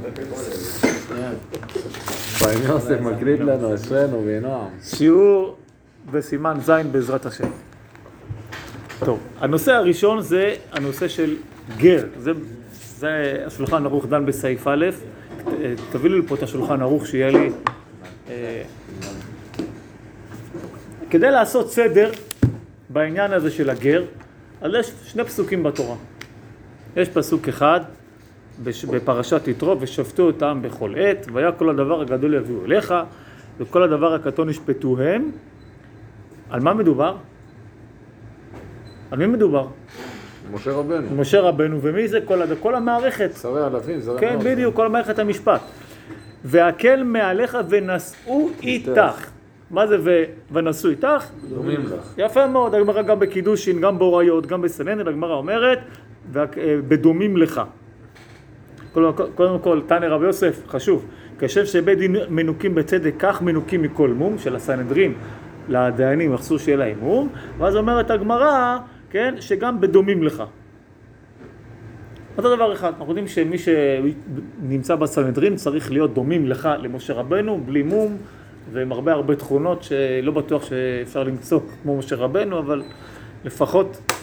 פעמים יוסף מקליט לנו, אשרנו ונועם. שיעור בסימן זין בעזרת השם. טוב, הנושא הראשון זה הנושא של גר. זה השולחן ערוך דן בסעיף א', תביאו לי פה את השולחן ערוך שיהיה לי. כדי לעשות סדר בעניין הזה של הגר, אז יש שני פסוקים בתורה. יש פסוק אחד בפרשת יתרו, ושפטו אותם בכל עת, והיה כל הדבר הגדול יביאו אליך, וכל הדבר הקטון ישפטוהם. על מה מדובר? על מי מדובר? משה רבנו. משה רבנו, ומי זה? כל המערכת. שרי אלפים, שרי כן, מאות. בדיוק, כל מערכת המשפט. והקל מעליך ונשאו איתך. מה זה ונשאו איתך? דומים לך. יפה מאוד, הגמרא גם בקידושין, גם באוריות, גם בסנהדרין, הגמרא אומרת, בדומים לך. קודם כל, תנא רבי יוסף, חשוב, כשם שבית דין מנוקים בצדק, כך מנוקים מכל מום, של הסנהדרין לדיינים, אסור שיהיה להם מום, ואז אומרת הגמרא, כן, שגם בדומים לך. אותו דבר אחד, אנחנו יודעים שמי שנמצא בסנהדרין צריך להיות דומים לך למשה רבנו, בלי מום, ועם הרבה תכונות שלא בטוח שאפשר למצוא כמו משה רבנו, אבל לפחות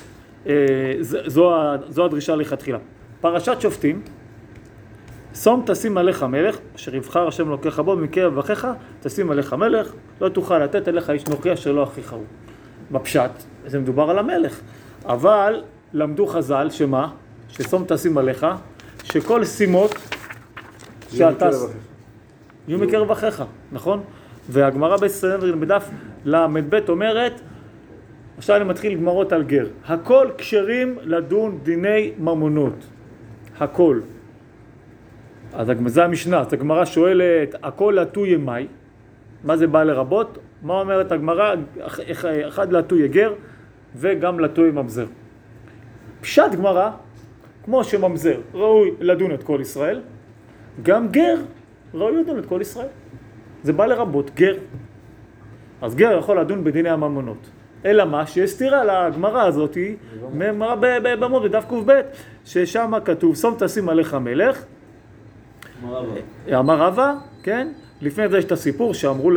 זו הדרישה לכתחילה. פרשת שופטים, שום תשים עליך מלך, אשר יבחר השם אלוקיך בו מקרב אחיך, תשים עליך מלך, לא תוכל לתת אליך איש נוכרי אשר לא אחיך הוא. בפשט, זה מדובר על המלך. אבל למדו חז"ל שמה? ששום תשים עליך, שכל שימות שאתה יהיו מקרב אחיך, נכון? והגמרא בסנהדרין בדף ל"ב אומרת, עכשיו אני מתחיל גמרות על גר, הכל כשרים לדון דיני ממונות, הכל. אז זה המשנה, אז הגמרא שואלת, הכל לטוי ימי, מה זה בא לרבות? מה אומרת הגמרא? אחד לטוי גר וגם לטוי ממזר. פשט גמרא, כמו שממזר ראוי לדון את כל ישראל, גם גר ראוי לדון את כל ישראל. זה בא לרבות גר. אז גר יכול לדון בדיני הממונות. אלא מה? שיש סתירה לגמרא הזאת, במות בדף ק"ב, ששם כתוב, שום תשים עליך מלך, אמר רבא, כן? לפני זה יש את הסיפור שאמרו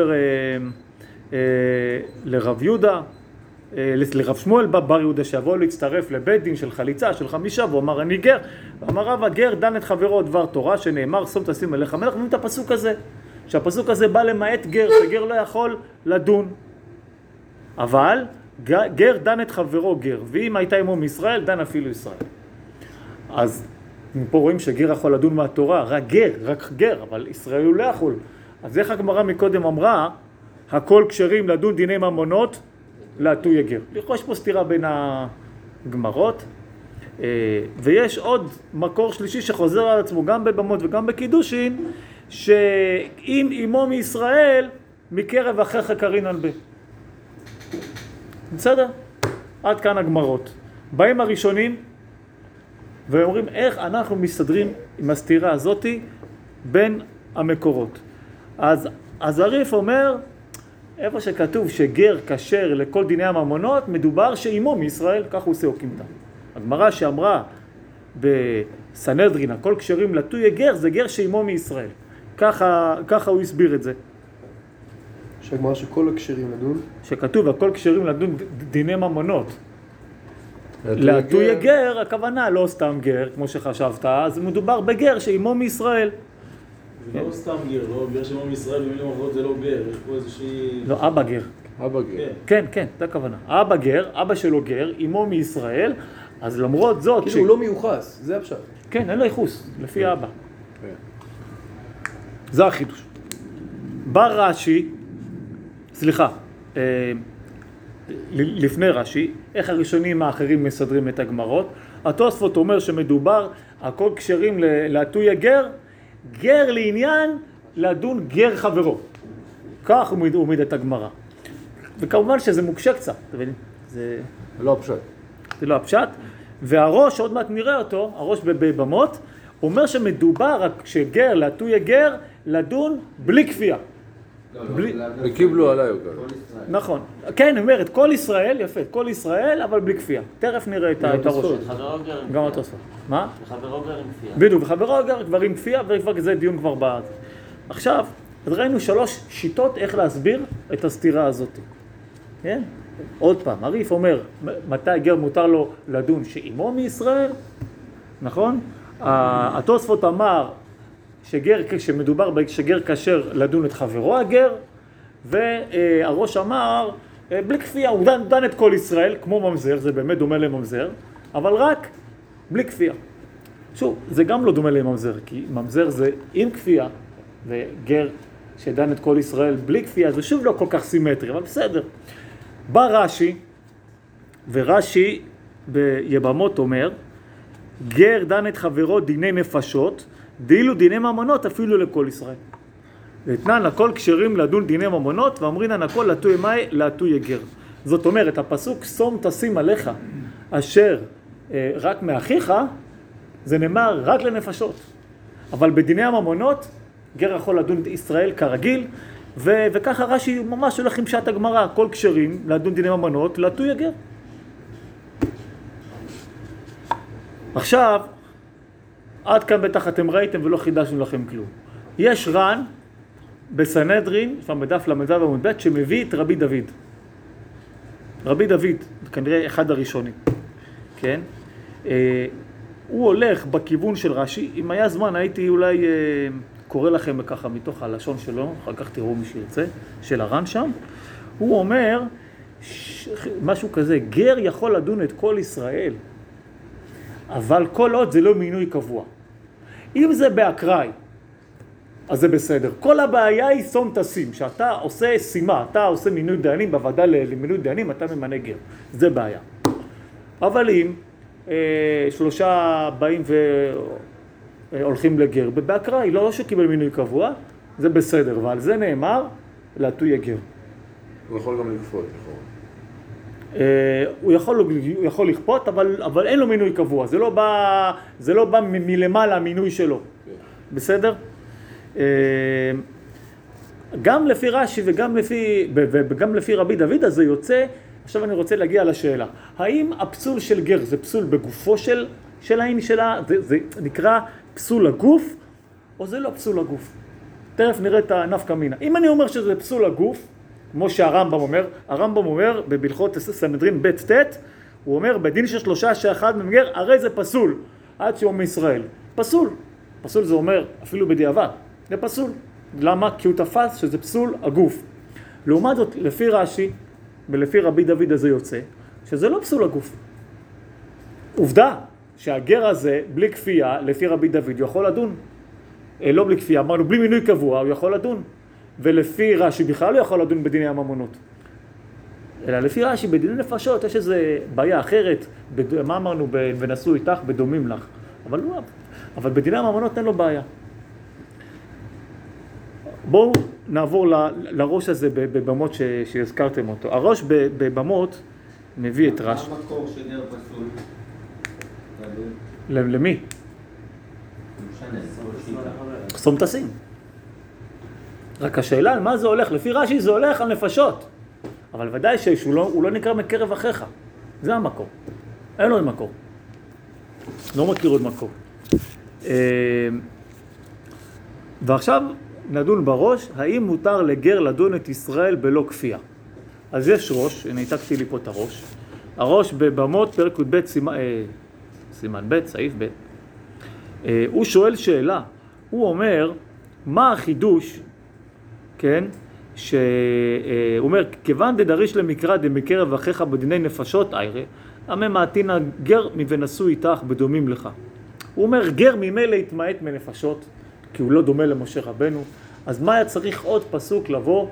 לרב יהודה, לרב שמואל בר יהודה שיבוא להצטרף לבית דין של חליצה של 5, והוא אמר אני גר, ואמר רבא גר דן את חברו דבר תורה שנאמר שום תשים עליך מלך, ואומרים את הפסוק הזה, שהפסוק הזה בא למעט גר, שגר לא יכול לדון, אבל גר דן את חברו גר, ואם הייתה עמו מישראל דן אפילו ישראל. אז פה רואים שגר יכול לדון מהתורה, רק גר, אבל ישראל הוא לא יכול. אז איך הגמרא מקודם אמרה, הכל כשרים לדון דיני ממונות, לטוי גר. לכאורה יש פה סתירה בין הגמרות, ויש עוד מקור שלישי שחוזר על עצמו גם בבמות וגם בקידושין, שאם עמו מישראל, מקרב אחיך קרינן בה. בסדר? עד כאן הגמרות. באים הראשונים, ואומרים איך אנחנו מסתדרים עם הסתירה הזאת בין המקורות. אז הריף אומר, איפה שכתוב שגר כשר לכל דיני הממונות, מדובר שעמו מישראל, כך הוא עושה אוקימתא. הגמרא שאמרה בסנהדרין, הכל כשרים לטוי גר, זה גר שעמו מישראל. ככה הוא הסביר את זה. שהגמרא שכל הכשרים לדון? שכתוב, הכל כשרים לדון דיני ממונות. לטוי גר, הכוונה לא סתם גר, כמו שחשבת, אז מדובר בגר שעמו מישראל. זה לא סתם גר, לא גר שעמו מישראל, במילים אחרות זה לא גר, יש פה איזושהי... לא, אבא גר. אבא גר. כן, זה הכוונה. אבא גר, אבא שלו גר, עמו מישראל, אז למרות זאת... כאילו הוא לא מיוחס, זה הפשט. כן, אין לו ייחוס, לפי אבא. זה החידוש. בא רש"י, סליחה, לפני רש"י, איך הראשונים האחרים מסדרים את הגמרות? התוספות אומר שמדובר, הכל כשרים לטוי גר, גר לעניין לדון גר חברו. כך הוא עומד את הגמרא. וכמובן שזה מוקשה קצת, זה לא הפשט. זה לא הפשט. והראש, עוד מעט נראה אותו, הראש בבמות, אומר שמדובר רק כשגר לטוי גר לדון בלי כפייה. בלי... וקיבלו עליי אותה. נכון. כן, אני אומר, את כל ישראל, יפה, את כל ישראל, אבל בלי כפייה. תכף נראה את הראש. חברו גר עם גם כפייה. התוספות. מה? וחברו גר עם כפייה. בדיוק, וחברו גר כבר עם כפייה, וכבר זה דיון כבר בעד. עכשיו, אז ראינו 3 שיטות איך להסביר את הסתירה הזאת. כן? עוד פעם, הריף אומר, מתי גר מותר לו לדון שאימו מישראל? נכון? התוספות אמר שמדובר שגר כשר לדון את חברו הגר, והראש אמר, בלי כפייה, הוא דן את כל ישראל, כמו ממזר, זה באמת דומה לממזר, אבל רק בלי כפייה. שוב, זה גם לא דומה לממזר, כי ממזר זה עם כפייה, וגר שדן את כל ישראל בלי כפייה, זה שוב לא כל כך סימטרי, אבל בסדר. בא רש"י, ורש"י ביבמות אומר, גר דן את חברו דיני נפשות, דאילו דיני ממונות אפילו לכל ישראל. ואתנן הכל כשרים לדון דיני ממונות, ואמרינן הכל לטוי מאי לטוי גר. זאת אומרת, הפסוק שום תשים עליך אשר רק מאחיך, זה נאמר רק לנפשות. אבל בדיני הממונות, גר יכול לדון את ישראל כרגיל, וככה רש"י ממש הולך עם פשט הגמרא, כל כשרים לדון דיני ממונות לטוי גר. עכשיו, עד כאן בטח אתם ראיתם ולא חידשנו לכם כלום. יש ר"ן בסנהדרין, שם בדף ל"ז עמוד ב', שמביא את רבי דוד. רבי דוד, כנראה אחד הראשונים, כן? הוא הולך בכיוון של רש"י, אם היה זמן הייתי אולי קורא לכם ככה מתוך הלשון שלו, אחר כך תראו מי שירצה, של הר"ן שם. הוא אומר משהו כזה, גר יכול לדון את כל ישראל, אבל כל עוד זה לא מינוי קבוע. אם זה באקראי, אז זה בסדר. כל הבעיה היא שום תשים, שאתה עושה שימה, אתה עושה מינוי דיינים, בוועדה למינוי דיינים אתה ממנה גר. זה בעיה. אבל אם 3 באים והולכים לגר, באקראי, לא שקיבל מינוי קבוע, זה בסדר, ועל זה נאמר, לטוי גר. הוא יכול גם לכפות, נכון. הוא יכול לכפות, אבל אין לו מינוי קבוע, זה לא בא מלמעלה המינוי שלו, בסדר? גם לפי רש"י וגם לפי רבי דוד הזה יוצא, עכשיו אני רוצה להגיע לשאלה, האם הפסול של גר זה פסול בגופו של העין שלה, זה נקרא פסול הגוף, או זה לא פסול הגוף? תכף נראה את הנפקא מינה. אם אני אומר שזה פסול הגוף, כמו שהרמב"ם אומר בהלכות סנהדרין ב' ט', הוא אומר בדין של 3 שאחד מהם גר, הרי זה פסול עד שיום מישראל. פסול זה אומר אפילו בדיעבד, זה פסול. למה? כי הוא תפס שזה פסול הגוף. לעומת זאת, לפי רש"י ולפי רבי דוד הזה יוצא, שזה לא פסול הגוף. עובדה שהגר הזה בלי כפייה, לפי רבי דוד, הוא יכול לדון. לא בלי כפייה, אמרנו בלי מינוי קבוע, הוא יכול לדון. ולפי רש"י בכלל לא יכול לדון בדיני הממונות. אלא לפי רש"י בדיני נפשות יש איזו בעיה אחרת, מה אמרנו ונשאו איתך בדומים לך. אבל בדיני הממונות אין לו בעיה. בואו נעבור לראש הזה בבמות שהזכרתם אותו. הראש בבמות מביא את רש"י. מה המקור שגר פסול? למי? שום תשים. רק השאלה על מה זה הולך, לפי רש"י זה הולך על נפשות, אבל ודאי שהוא לא נקרא מקרב אחיך, זה המקור, אין לו מקור, לא מכיר עוד מקור. ועכשיו נדון בראש, האם מותר לגר לדון את ישראל בלא כפייה. אז יש ראש, הנה העתקתי לי פה את הראש, הראש בבמות פרק י"ב סימן ב' סעיף ב', הוא שואל שאלה, הוא אומר מה החידוש, כן, שהוא אומר, כיוון דדריש למקרא דמקרב אחיך בדיני נפשות איירה, הממעטין גר מבנסו איתך בדומים לך. הוא אומר, גר ממילא התמעט מנפשות, כי הוא לא דומה למשה רבנו, אז מה היה צריך עוד פסוק לבוא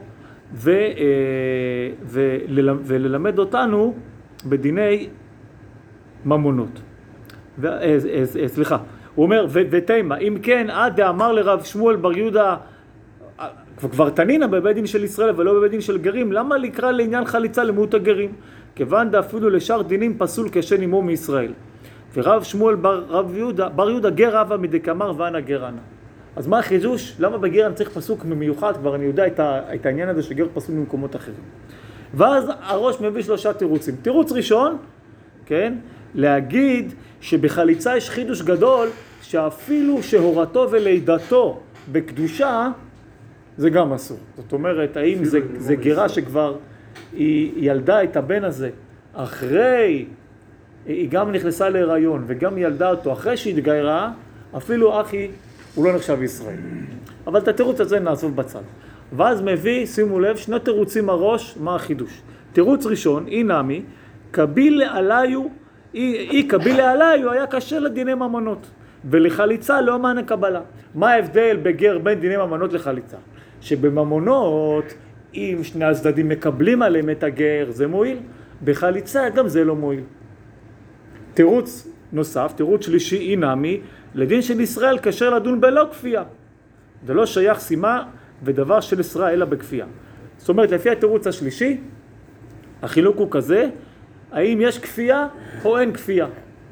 וללמד אותנו בדיני ממונות. סליחה, הוא אומר, ותימה, אם כן, עד דאמר לרב שמואל בר יהודה, כבר תנינה בבית דין של ישראל ולא בבית דין של גרים, למה לקרא לעניין חליצה למיעוט הגרים? כיוון דאפילו לשאר דינים פסול כשן עמו מישראל. ורב שמואל בר יהודה גר רבא מדקאמר ואנא גר אנא. אז מה החידוש? למה בגר אני צריך פסוק מיוחד? כבר אני יודע את העניין הזה שגר פסוק במקומות אחרים. ואז הראש מביא 3 תירוצים. תירוץ ראשון, כן? להגיד שבחליצה יש חידוש גדול, שאפילו שהורתו ולידתו בקדושה, זה גם אסור. זאת אומרת, האם זה גרה שכבר היא ילדה את הבן הזה אחרי, היא גם נכנסה להיריון וגם ילדה אותו אחרי שהתגיירה, אפילו אחי הוא לא נחשב ישראל. אבל את התירוץ הזה נעזוב בצד. ואז מביא, שימו לב, 2 תירוצים הראש, מה החידוש? תירוץ ראשון, נמי, קביל לעליו, קביל לעליו היה קשה לדיני ממונות, ולחליצה לא מענה קבלה. מה ההבדל בגר בין דיני ממונות לחליצה? שבממונות, אם שני הצדדים מקבלים עליהם את הגר, זה מועיל, בחליצה גם זה לא מועיל. תירוץ נוסף, תירוץ שלישי, נמי, לדין של ישראל קשה לדון בלא כפייה. זה לא שייך שימה ודבר של ישראל אלא בכפייה. זאת אומרת, לפי התירוץ השלישי, החילוק הוא כזה, האם יש כפייה או אין כפייה.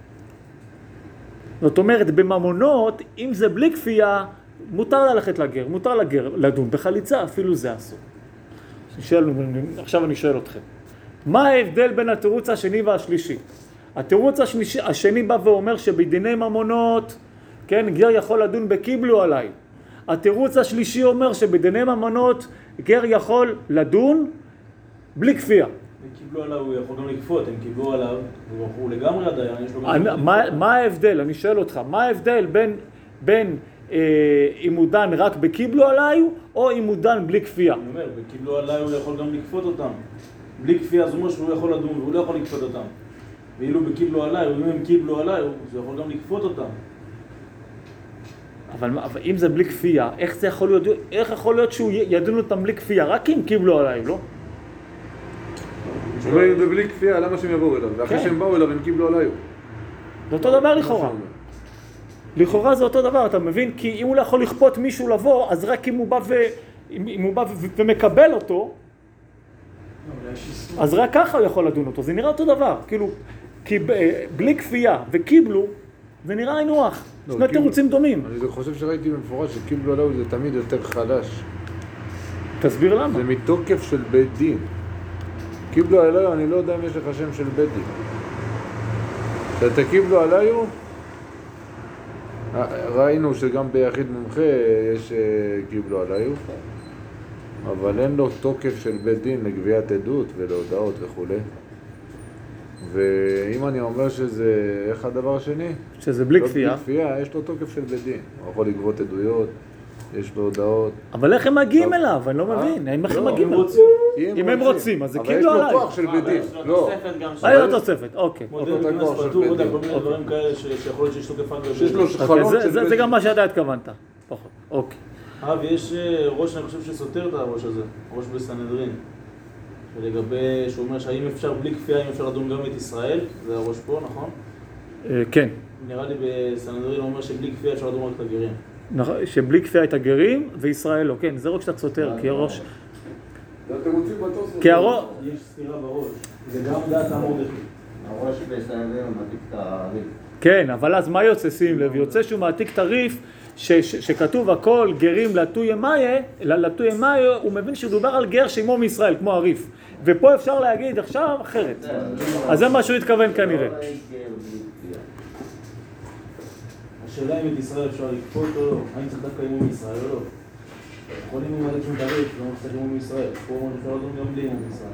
זאת אומרת, בממונות, אם זה בלי כפייה, מותר ללכת לגר, מותר לגר לדון. בחליצה אפילו זה אסור. עכשיו אני שואל אתכם, מה ההבדל בין התירוץ השני והשלישי? התירוץ השני בא ואומר שבדיני ממונות, כן, גר יכול לדון בקיבלו עליי. התירוץ השלישי אומר שבדיני ממונות גר יכול לדון בלי כפייה. הם קיבלו עליו, הוא יכול גם לקפות, הם קיבלו עליו, הוא לגמרי הדיין, יש לו... מה ההבדל? אני שואל אותך, מה ההבדל בין אם הוא דן רק בקיבלו עליי או אם הוא דן בלי כפייה? אני אומר, בקיבלו עליי הוא יכול גם לקפות אותם. בלי כפייה זה אומר שהוא יכול לדון והוא לא יכול לקפות אותם. ואילו בקיבלו עליי, אם הם קיבלו עליי, הוא יכול גם לקפות אותם. אבל אם זה בלי כפייה, איך יכול להיות שהוא ידון אותם בלי כפייה? רק אם קיבלו עליי, לא? ובלי כפייה, למה שהם יבואו אליו? ואחרי שהם באו אליו, הם קיבלו עליי. זה אותו דבר לכאורה. לכאורה זה אותו דבר, אתה מבין? כי אם הוא לא יכול לכפות מישהו לבוא, אז רק אם הוא בא ומקבל אותו, אז רק ככה הוא יכול לדון אותו. זה נראה אותו דבר. כאילו, כי בלי כפייה וקיבלו, זה נראה אינוח. שני תירוצים דומים. אני חושב שראיתי במפורש שקיבלו עליו זה תמיד יותר חלש. תסביר למה. זה מתוקף של בית דין. קיבלו עליו, אני לא יודע אם יש לך שם של בית דין. כשאתה קיבלו עליו, ראינו שגם ביחיד מומחה יש קיבלו עליו, אבל אין לו תוקף של בית דין לגביית עדות ולהודעות וכו'. ואם אני אומר שזה, איך הדבר השני? שזה בלי כפייה. בלי כפייה, יש לו תוקף של בית דין. הוא יכול לגבות עדויות, יש לו הודעות. אבל איך הם מגיעים אליו? אני לא מבין. איך הם מגיעים אליו? אם הם רוצים, אז זה כאילו עליי. אבל יש לו כוח של בית דין. לא. היה לו תוספת, אוקיי. מודל כנס פתור, עוד כל מיני דברים כאלה שיכול להיות שיש תוקף על שיש לו חלון של בית דין. זה גם מה שאתה התכוונת. פחות, אוקיי. ויש ראש, אני חושב שסותר את הראש הזה, ראש בסנהדרין. ולגבי, שהוא אומר שהאם אפשר בלי כפייה, אם אפשר לדון גם את ישראל, זה הראש פה, נכון? כן. נראה לי בסנהדרין הוא אומר שבלי כפייה אפשר לדון רק את הגרים. נכון, שבלי כפייה את הגרים וישראל לא, כן, זה רק שאתה סותר, כי הראש... אתם רוצים בטוס? כי הראש... יש סתירה בראש, זה גם דעת המורדכי. הראש בסנהדרין הוא מעתיק את הריב. כן, אבל אז מה יוצא? שים לב, יוצא שהוא מעתיק את הריף שכתוב הכל גרים לטוי מאיה, הוא מבין שדובר על גר שעמו מישראל, כמו הריף. ופה אפשר להגיד עכשיו אחרת. אז זה מה שהוא התכוון כנראה. השאלה אם את ישראל אפשר לקפות או לא, האם צריך דווקא עמו מישראל או לא. יכולים למלא שם את הריף, לא צריך עמו מישראל. פה אומר אפשר לדון גם בלי עמו מישראל.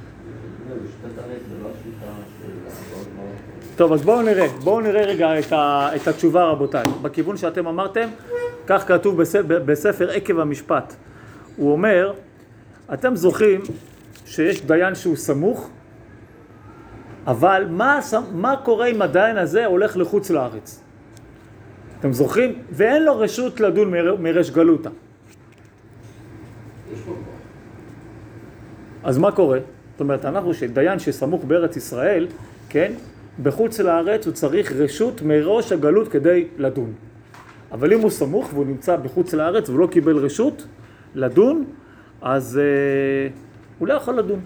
טוב, אז בואו נראה רגע את התשובה, רבותיי. בכיוון שאתם אמרתם, כך כתוב בספר עקב המשפט. הוא אומר, אתם זוכרים שיש דיין שהוא סמוך, אבל מה קורה אם הדיין הזה הולך לחוץ לארץ? אתם זוכרים? ואין לו רשות לדון מרש גלותה. אז מה קורה? זאת אומרת, אנחנו שדיין שסמוך בארץ ישראל, כן? בחוץ לארץ הוא צריך רשות מראש הגלות כדי לדון. אבל אם הוא סמוך והוא נמצא בחוץ לארץ והוא לא קיבל רשות לדון, אז הוא לא יכול לדון.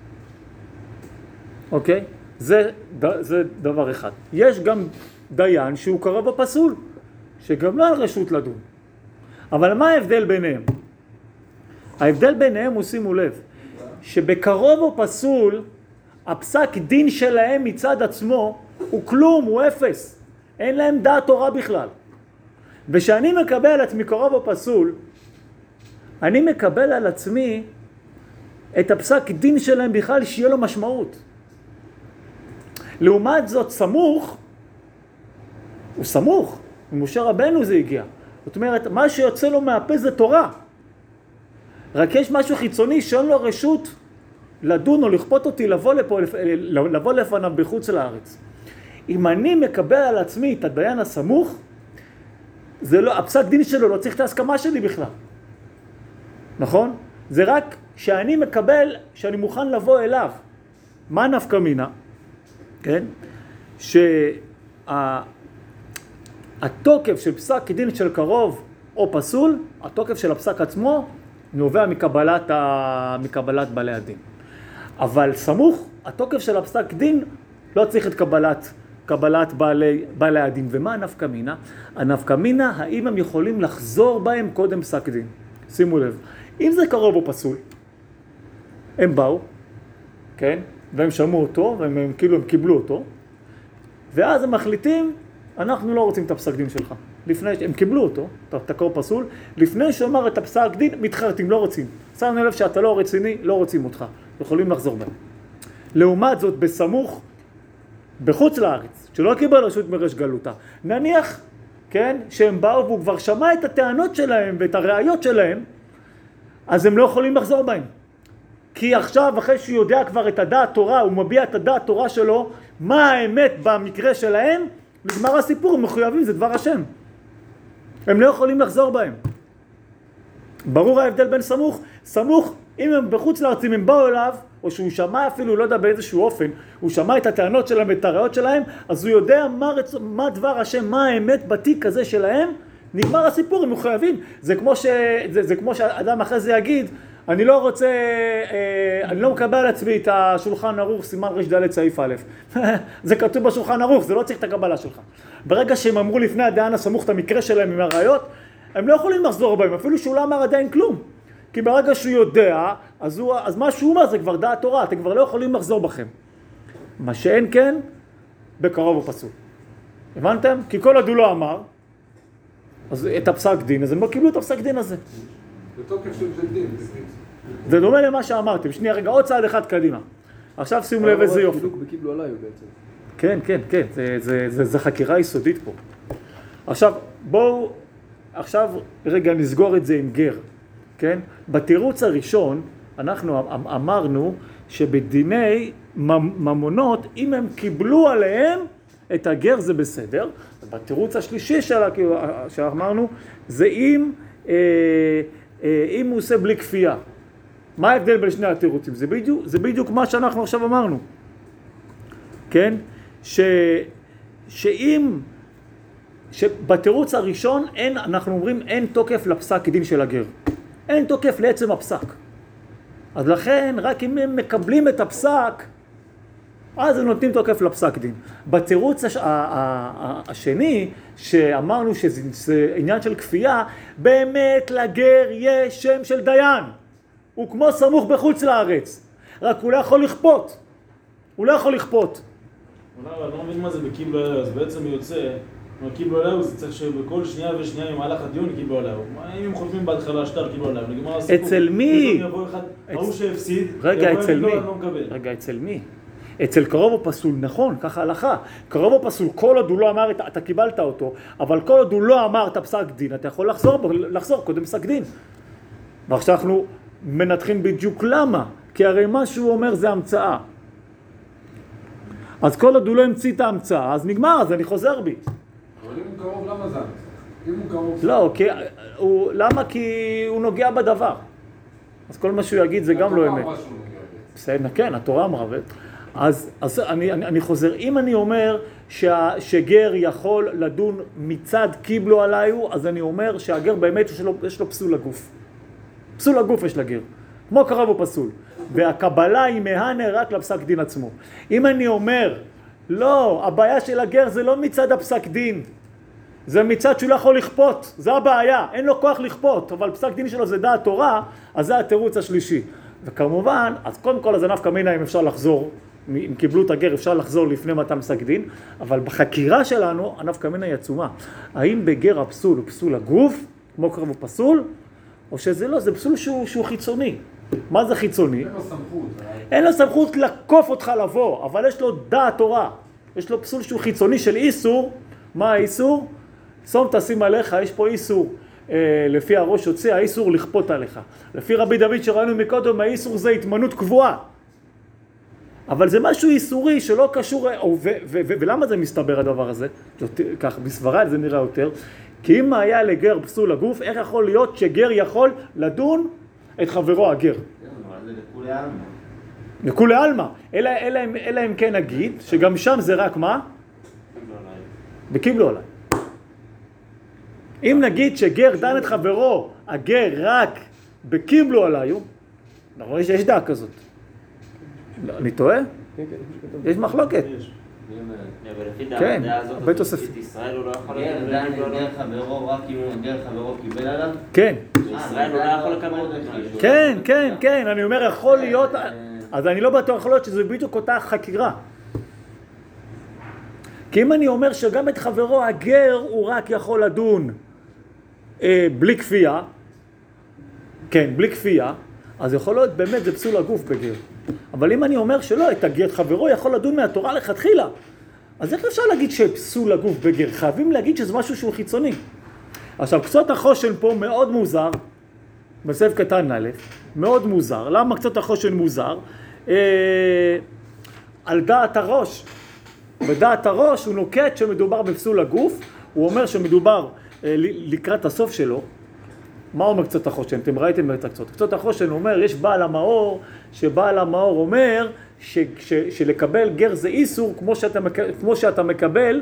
אוקיי? זה דבר אחד. יש גם דיין שהוא קרוב בפסול, שגם לא על רשות לדון. אבל מה ההבדל ביניהם? ההבדל ביניהם הוא, שימו לב, שבקרוב או פסול, הפסק דין שלהם מצד עצמו הוא כלום, הוא אפס. אין להם דעת תורה בכלל. ושאני מקבל על עצמי קרוב או פסול, אני מקבל על עצמי את הפסק דין שלהם בכלל שיהיה לו משמעות. לעומת זאת סמוך, הוא סמוך, ממשה רבנו זה הגיע. זאת אומרת, מה שיוצא לו מהפה זה תורה. רק יש משהו חיצוני שאין לו רשות לדון או לכפות אותי לבוא לפניו בחוץ לארץ. אם אני מקבל על עצמי את הדיין הסמוך, זה לא, הפסק דין שלו לא צריך את ההסכמה שלי בכלל. נכון? זה רק שאני מקבל, שאני מוכן לבוא אליו. מה נפקא מינה? כן? שהתוקף של פסק דין של קרוב או פסול, התוקף של הפסק עצמו נובע מקבלת בעלי הדין. אבל סמוך, התוקף של הפסק דין לא צריך את קבלת בעלי הדין. ומה הנפקא מינה? הנפקא מינה, האם הם יכולים לחזור בהם קודם פסק דין. שימו לב, אם זה קרוב או פסול, הם באו, כן? והם שמעו אותו, והם כאילו הם קיבלו אותו, ואז הם מחליטים, אנחנו לא רוצים את הפסק דין שלך. לפני הם קיבלו אותו, את הקרוב פסול, לפני שאומר את הפסק דין, מתחרטים, לא רוצים. שמנו לב שאתה לא רציני, לא רוצים אותך. יכולים לחזור בהם. לעומת זאת, בסמוך, בחוץ לארץ, שלא קיבל רשות מרש גלותה. נניח, כן, שהם באו והוא כבר שמע את הטענות שלהם ואת הראיות שלהם, אז הם לא יכולים לחזור בהם. כי עכשיו, אחרי שהוא יודע כבר את הדעת תורה, הוא מביע את הדעת תורה שלו, מה האמת במקרה שלהם, נגמר הסיפור, הם מחויבים, זה דבר השם. הם לא יכולים לחזור בהם. ברור ההבדל בין סמוך. סמוך, אם הם בחוץ לארץ, אם הם באו אליו, או שהוא שמע אפילו, לא יודע באיזשהו אופן, הוא שמע את הטענות שלהם ואת הראיות שלהם, אז הוא יודע מה דבר השם, מה האמת בתיק הזה שלהם, נגמר הסיפור, הם מחויבים. זה כמו שאדם אחרי זה יגיד, אני לא רוצה, אני לא מקבל על עצמי את השולחן ערוך, סימן ר"ד סעיף א'. זה כתוב בשולחן ערוך, זה לא צריך את הקבלה שלך. ברגע שהם אמרו לפני הדיין הסמוך את המקרה שלהם עם הראיות, הם לא יכולים לחזור בהם, אפילו שהוא לא אמר עדיין כלום. כי ברגע שהוא יודע, אז מה שהוא אומר זה כבר דעת תורה, אתם כבר לא יכולים לחזור בכם. מה שאין כן, בקרוב או פסול. הבנתם? כי כל עוד הוא לא אמר, אז את הפסק דין, אז הם לא קיבלו את הפסק דין הזה. זה תוקף של בית דין. זה דומה למה שאמרתם. שנייה רגע, עוד צעד אחד קדימה. עכשיו שימו לב איזה יופי. בדיוק בקיבלו עליי בעצם. כן, כן, כן. זה חקירה יסודית פה. עכשיו, בואו, עכשיו רגע נסגור את זה עם גר. כן? בתירוץ הראשון, אנחנו אמרנו שבדיני ממונות, אם הם קיבלו עליהם את הגר זה בסדר. בתירוץ השלישי שאמרנו, זה אם הוא עושה בלי כפייה. מה ההבדל בין שני התירוצים? זה בדיוק מה שאנחנו עכשיו אמרנו. כן? שבתירוץ הראשון אנחנו אומרים אין תוקף לפסק דין של הגר. אין תוקף לעצם הפסק. אז לכן רק אם הם מקבלים את הפסק, אז הם נותנים תוקף לפסק דין. בתירוץ השני, שאמרנו שזה עניין של כפייה, באמת לגר יש שם של דיין. הוא כמו סמוך בחוץ לארץ. רק הוא לא יכול לכפות. הוא לא יכול לכפות. אני לא מבין מה זה בקיבלו עליו, אז בעצם יוצא, קיבלו עליו זה צריך שבכל שנייה ושנייה במהלך הדיון קיבלו עליו. אם הם חותמים בהתחלה שטר קיבלו עליו, נגמר הסיפור. אצל מי? יבוא אחד, ההוא שהפסיד, רגע, יבוא אצל מי? לא מקבל. רגע, אצל מי? אצל קרוב או פסול, נכון, ככה הלכה. קרוב או פסול, כל עוד הוא לא אמר, אתה קיבלת אותו, אבל כל עוד הוא לא אמר את הפסק דין, אתה יכול לחזור קודם פסק דין. ועכשיו אנחנו מנתחים בדיוק למה, כי הרי מה שהוא אומר זה המצאה. אז כל עוד הוא לא המציא את ההמצאה, אז נגמר, אז אני חוזר בי. אבל אם הוא קרוב, למה זה? אם הוא קרוב... לא, למה? כי הוא נוגע בדבר. אז כל מה שהוא יגיד זה גם לא אמת. בסדר, כן, התורה אמרה. אז אני חוזר, אם אני אומר שגר יכול לדון מצד קיבלו עליו, אז אני אומר שהגר באמת יש לו פסול הגוף. פסול הגוף יש לגר, כמו קרוב או פסול. והקבלה היא מהנה רק לפסק דין עצמו. אם אני אומר, לא, הבעיה של הגר זה לא מצד הפסק דין, זה מצד שהוא לא יכול לכפות, זה הבעיה, אין לו כוח לכפות, אבל פסק דין שלו זה דעת תורה, אז זה התירוץ השלישי. וכמובן, אז קודם כל אז הנפקא מינה אם אפשר לחזור, אם קיבלו את הגר אפשר לחזור לפני מתן פסק דין, אבל בחקירה שלנו הנפקא מינה היא עצומה. האם בגר הפסול הוא פסול הגוף, כמו קרב הוא פסול, או שזה לא, זה פסול שהוא חיצוני. מה זה חיצוני? אין לו סמכות. אין לו סמכות לקוף אותך לבוא, אבל יש לו דעת תורה. יש לו פסול שהוא חיצוני של איסור. מה האיסור? שום תשים עליך, יש פה איסור. לפי הראש יוצא, האיסור לכפות עליך. לפי רבי דוד שראינו מקודם, האיסור זה התמנות קבועה. אבל זה משהו איסורי שלא קשור, ולמה זה מסתבר הדבר הזה? כך, בסברה זה נראה יותר. כי אם היה לגר פסול הגוף, איך יכול להיות שגר יכול לדון את חברו הגר? אבל זה לכולי עלמא. לכולי עלמא. אלא אם כן נגיד, שגם שם זה רק מה? וקיבלו עליי. אם נגיד שגר דן את חברו, הגר רק בקיבלו עליי, אנחנו רואים שיש דעה כזאת. אני טועה? יש מחלוקת. ולפי כן, דעה הזאת, בית תוספות. ישראל הוא לא יכול דן גר חברו רק אם גר חברו קיבל עליו? כן. ישראל הוא לא יכול לקבל אותו. כן, כן, כן, אני אומר יכול להיות, אז אני לא בטוח יכול להיות שזה בדיוק אותה חקירה. כי אם אני אומר שגם את חברו הגר הוא רק יכול לדון בלי כפייה, כן, בלי כפייה, אז יכול להיות באמת זה פסול הגוף בגר. אבל אם אני אומר שלא, את חברו יכול לדון מהתורה לכתחילה, אז איך אפשר להגיד שפסול הגוף בגר? חייבים להגיד שזה משהו שהוא חיצוני. עכשיו, קצות החושן פה מאוד מוזר, בסעיף קטן א', מאוד מוזר. למה קצות החושן מוזר? על דעת הראש. בדעת הראש הוא נוקט שמדובר בפסול הגוף, הוא אומר שמדובר לקראת הסוף שלו. מה אומר קצות החושן? אתם ראיתם את הקצות. קצות החושן אומר, יש בעל המאור, שבעל המאור אומר שלקבל גר זה איסור, כמו שאתה מקבל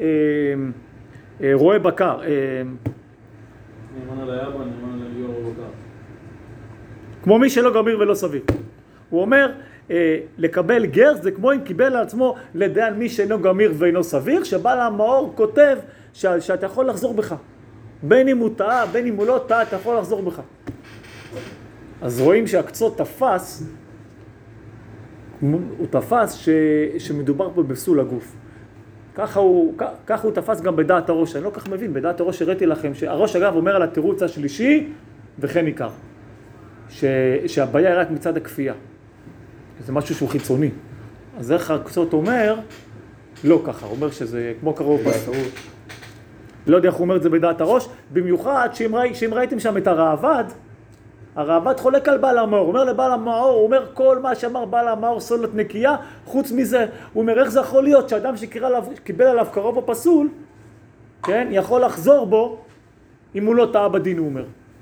רועה בקר. נאמן על היבא, נאמן על ליאור בקר. כמו מי שלא גמיר ולא סביר. הוא אומר, לקבל גר זה כמו אם קיבל על עצמו לדיין מי שאינו גמיר ואינו סביר, שבעל המאור כותב שאתה יכול לחזור בך. בין אם הוא טעה, בין אם הוא לא טעה, אתה יכול לחזור בך. אז רואים שהקצות תפס, הוא תפס שמדובר פה בפסול הגוף. ככה הוא תפס גם בדעת הראש. אני לא כך מבין, בדעת הראש הראיתי לכם שהראש אגב אומר על התירוץ השלישי וכן עיקר. שהבעיה היא רק מצד הכפייה. זה משהו שהוא חיצוני. אז איך הקצות אומר, לא ככה, הוא אומר שזה כמו קרוב פסול. לא יודע איך הוא אומר את זה בדעת הראש, במיוחד שאם ראיתם שם את הרעב"ד חולק על בעל המאור, הוא אומר לבעל המאור, הוא אומר כל מה שאמר בעל המאור סולת נקייה, חוץ מזה, הוא אומר איך זה יכול להיות שאדם שקיבל עליו קרוב או פסול, כן, יכול לחזור בו אם הוא לא טעה בדין, הוא אומר.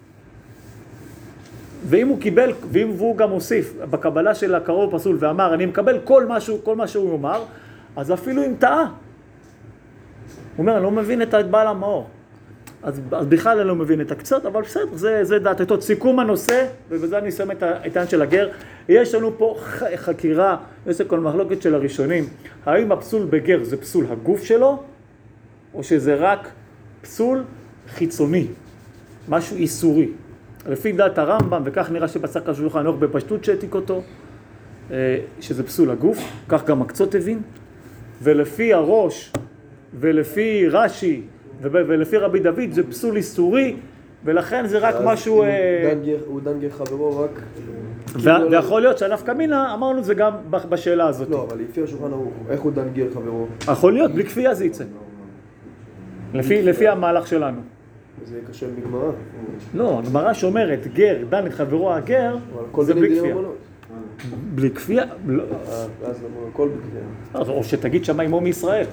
ואם הוא קיבל, והוא גם הוסיף בקבלה של הקרוב או פסול ואמר, אני מקבל כל מה שהוא אומר, אז אפילו אם טעה, הוא אומר, אני לא מבין את בעל המאור. אז בכלל אני לא מבין את הקצת, אבל בסדר, זה דעת. את סיכום הנושא, ובזה אני אסיים את העניין של הגר. יש לנו פה חקירה, יש כל מחלוקת של הראשונים. האם הפסול בגר זה פסול הגוף שלו, או שזה רק פסול חיצוני, משהו איסורי. לפי דעת הרמב"ם, וכך נראה שבצק השולחן אורך בפשטות שהעתיק אותו, שזה פסול הגוף, כך גם הקצות הבין, ולפי הראש, ולפי רש"י, ולפי רבי דוד זה פסול איסורי, ולכן זה רק משהו... הוא דן גר חברו רק... ויכול להיות שהנפקא מינה, אמרנו זה גם בשאלה הזאת. לא, אבל לפי השולחן ערוך, איך הוא דן גר חברו? יכול להיות, בלי כפייה זה יצא. לפי המהלך שלנו. זה קשה בגמרא. לא, הגמרא שאומרת גר דן את חברו הגר, זה בלי כפייה. בלי כפייה? אז אמרו, הכל בכפייה. או שתגיד שמה עמו מישראל.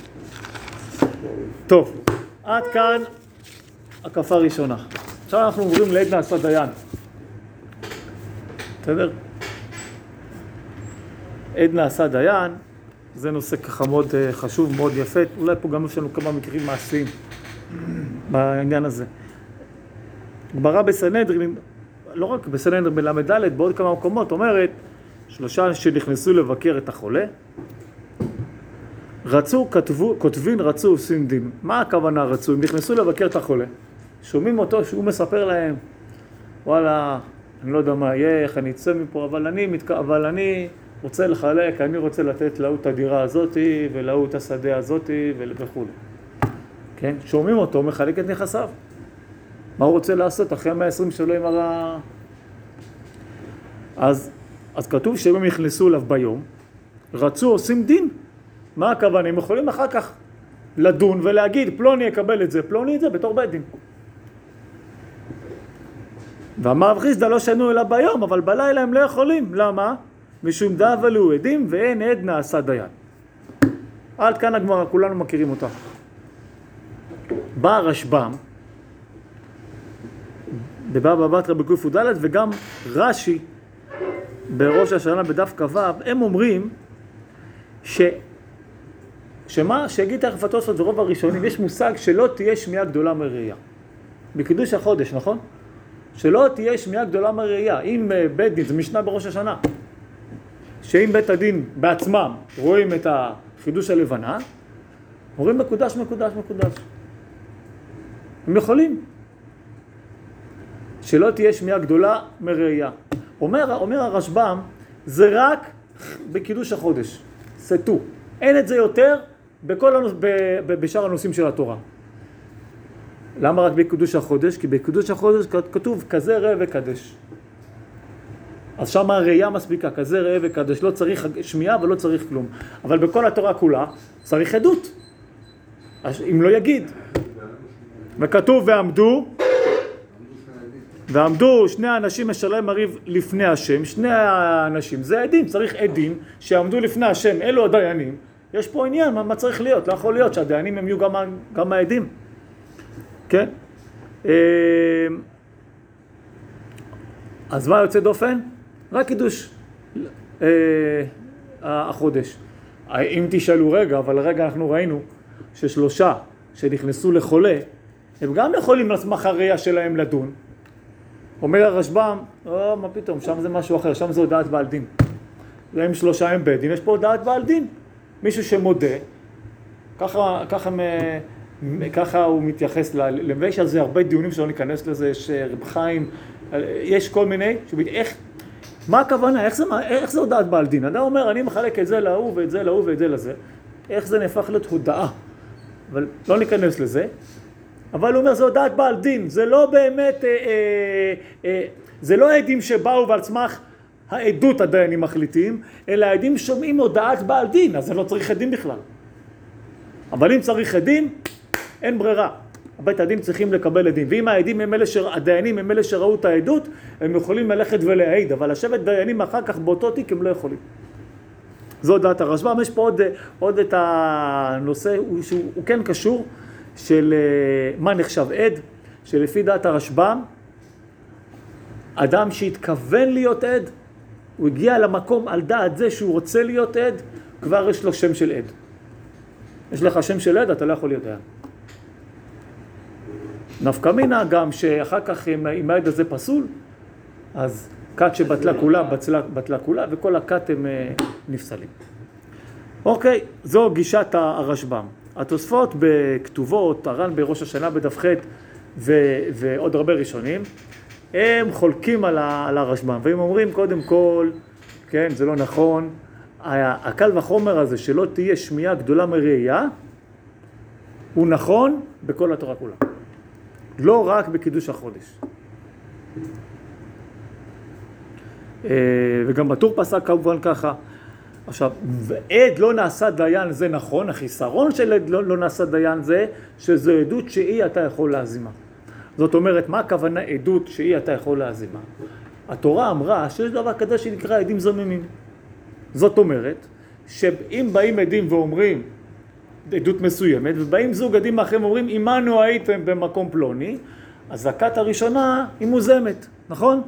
טוב, עד כאן הקפה ראשונה. עכשיו אנחנו עוברים לעד נעשה דיין. בסדר? עד נעשה דיין, זה נושא ככה מאוד חשוב, מאוד יפה. אולי פה גם יש לנו כמה מקרים מעשיים בעניין הזה. גמרא בסנהדרין, לא רק בסנהדרין בל"ד, בעוד כמה מקומות, אומרת, 3 שנכנסו לבקר את החולה, כותבין רצו עושים דין. מה הכוונה רצו? הם נכנסו לבקר את החולה. שומעים אותו שהוא מספר להם, וואלה, אני לא יודע מה יהיה, איך אני אצא מפה, אבל אני רוצה לחלק, אני רוצה לתת להוא את הדירה הזאת, ולהוא את השדה הזאת, וכו'. כן? שומעים אותו, מחלק את נכסיו. מה הוא רוצה לעשות אחרי 120 שלו עם הרע? אז כתוב שהם נכנסו אליו ביום, רצו עושים דין. מה הכוונה? הם יכולים אחר כך לדון ולהגיד, פלוני יקבל את זה, פלוני את זה, בתור בית דין. ואמר רב חיסדא לא שנו אלא ביום, אבל בלילה הם לא יכולים. למה? משום דאבלו עדים ואין עד נעשה דיין. עד כאן הגמרא, כולנו מכירים אותה. בא הרשב"ם, בבבא בתרא בק"ד וגם רש"י בראש השנה בדף כ"ו, הם אומרים שיגיד תכף התוספות ורוב הראשונים, יש מושג שלא תהיה שמיעה גדולה מראייה. בקידוש החודש, נכון? שלא תהיה שמיעה גדולה מראייה. אם בית דין, זה משנה בראש השנה, שאם בית הדין בעצמם רואים את החידוש הלבנה, אומרים מקודש, מקודש, מקודש. הם יכולים. שלא תהיה שמיעה גדולה מראייה. אומר הרשב"ם, זה רק בקידוש החודש. סתו. אין את זה יותר בשאר הנושאים של התורה. למה רק בקידוש החודש? כי בקידוש החודש כתוב כזה ראה וקדש. אז שם הראייה מספיקה, כזה ראה וקדש. לא צריך שמיעה ולא צריך כלום. אבל בכל התורה כולה צריך עדות. אם לא יגיד. וכתוב ועמדו שני האנשים אשר להם מריב לפני השם, שני האנשים, זה עדים, צריך עדים שעמדו לפני השם, אלו הדיינים. יש פה עניין, מה צריך להיות? לא יכול להיות שהדיינים הם יהיו גם העדים. כן? אז מה יוצא דופן? רק קידוש החודש. אם תשאלו רגע, אבל רגע אנחנו ראינו ששלושה שנכנסו לחולה, הם גם יכולים לסמך הראייה שלהם לדון. אומר הרשב"ם, מה פתאום, שם זה משהו אחר, שם זה הודעת בעל דין. הם שלושה הם בית דין, יש פה הודעת בעל דין. מישהו שמודה, ככה הוא מתייחס ויש על זה הרבה דיונים שלא ניכנס לזה, שרב חיים, יש כל מיני, מה הכוונה, איך זה הודעת בעל דין? אדם אומר, אני מחלק את זה להוא ואת זה להוא ואת זה לזה, איך זה נהפך להיות הודעה? אבל לא ניכנס לזה. אבל הוא אומר, זה הודעת בעל דין, זה לא באמת, זה לא העדים שבאו ועל סמך העדות הדיינים מחליטים, אלא העדים שומעים הודעת בעל דין, אז זה לא צריך עדים בכלל. אבל אם צריך עדים, אין ברירה. בית הדין צריכים לקבל עדים, ואם הדיינים הם אלה שראו את העדות, הם יכולים ללכת ולהעיד, אבל לשבת דיינים אחר כך באותו תיק הם לא יכולים. זו דעת הרשב"ם. יש פה עוד את הנושא, שהוא כן קשור, של מה נחשב עד, שלפי דעת הרשב"ם, אדם שהתכוון להיות עד, הוא הגיע למקום על דעת זה שהוא רוצה להיות עד, כבר יש לו שם של עד. יש לך שם של עד, אתה לא יכול להיות עד. נפקא מינה גם שאחר כך אם העד הזה פסול, אז כת שבטלה כולה, בטלה כולה, וכל הכת הם נפסלים. אוקיי, זו גישת הרשב"ם. התוספות בכתובות, הר"ן בראש השנה בדף ח' ועוד הרבה ראשונים, הם חולקים על הרשב"ם, והם אומרים קודם כל, כן, זה לא נכון, הקל וחומר הזה שלא תהיה שמיעה גדולה מראייה, הוא נכון בכל התורה כולה. לא רק בקידוש החודש. וגם בטור פסק כמובן ככה. עכשיו, עד לא נעשה דיין זה נכון, החיסרון של עד לא נעשה דיין זה שזו עדות שהיא אתה יכול להזימה. זאת אומרת, מה הכוונה עדות שהיא אתה יכול להזימה? התורה אמרה שיש דבר כזה שנקרא עדים זוממים. זאת אומרת, שאם באים עדים ואומרים עדות מסוימת, ובאים זוג עדים אחרים ואומרים, עמנו הייתם במקום פלוני, אז הכת הראשונה היא מוזמת, נכון?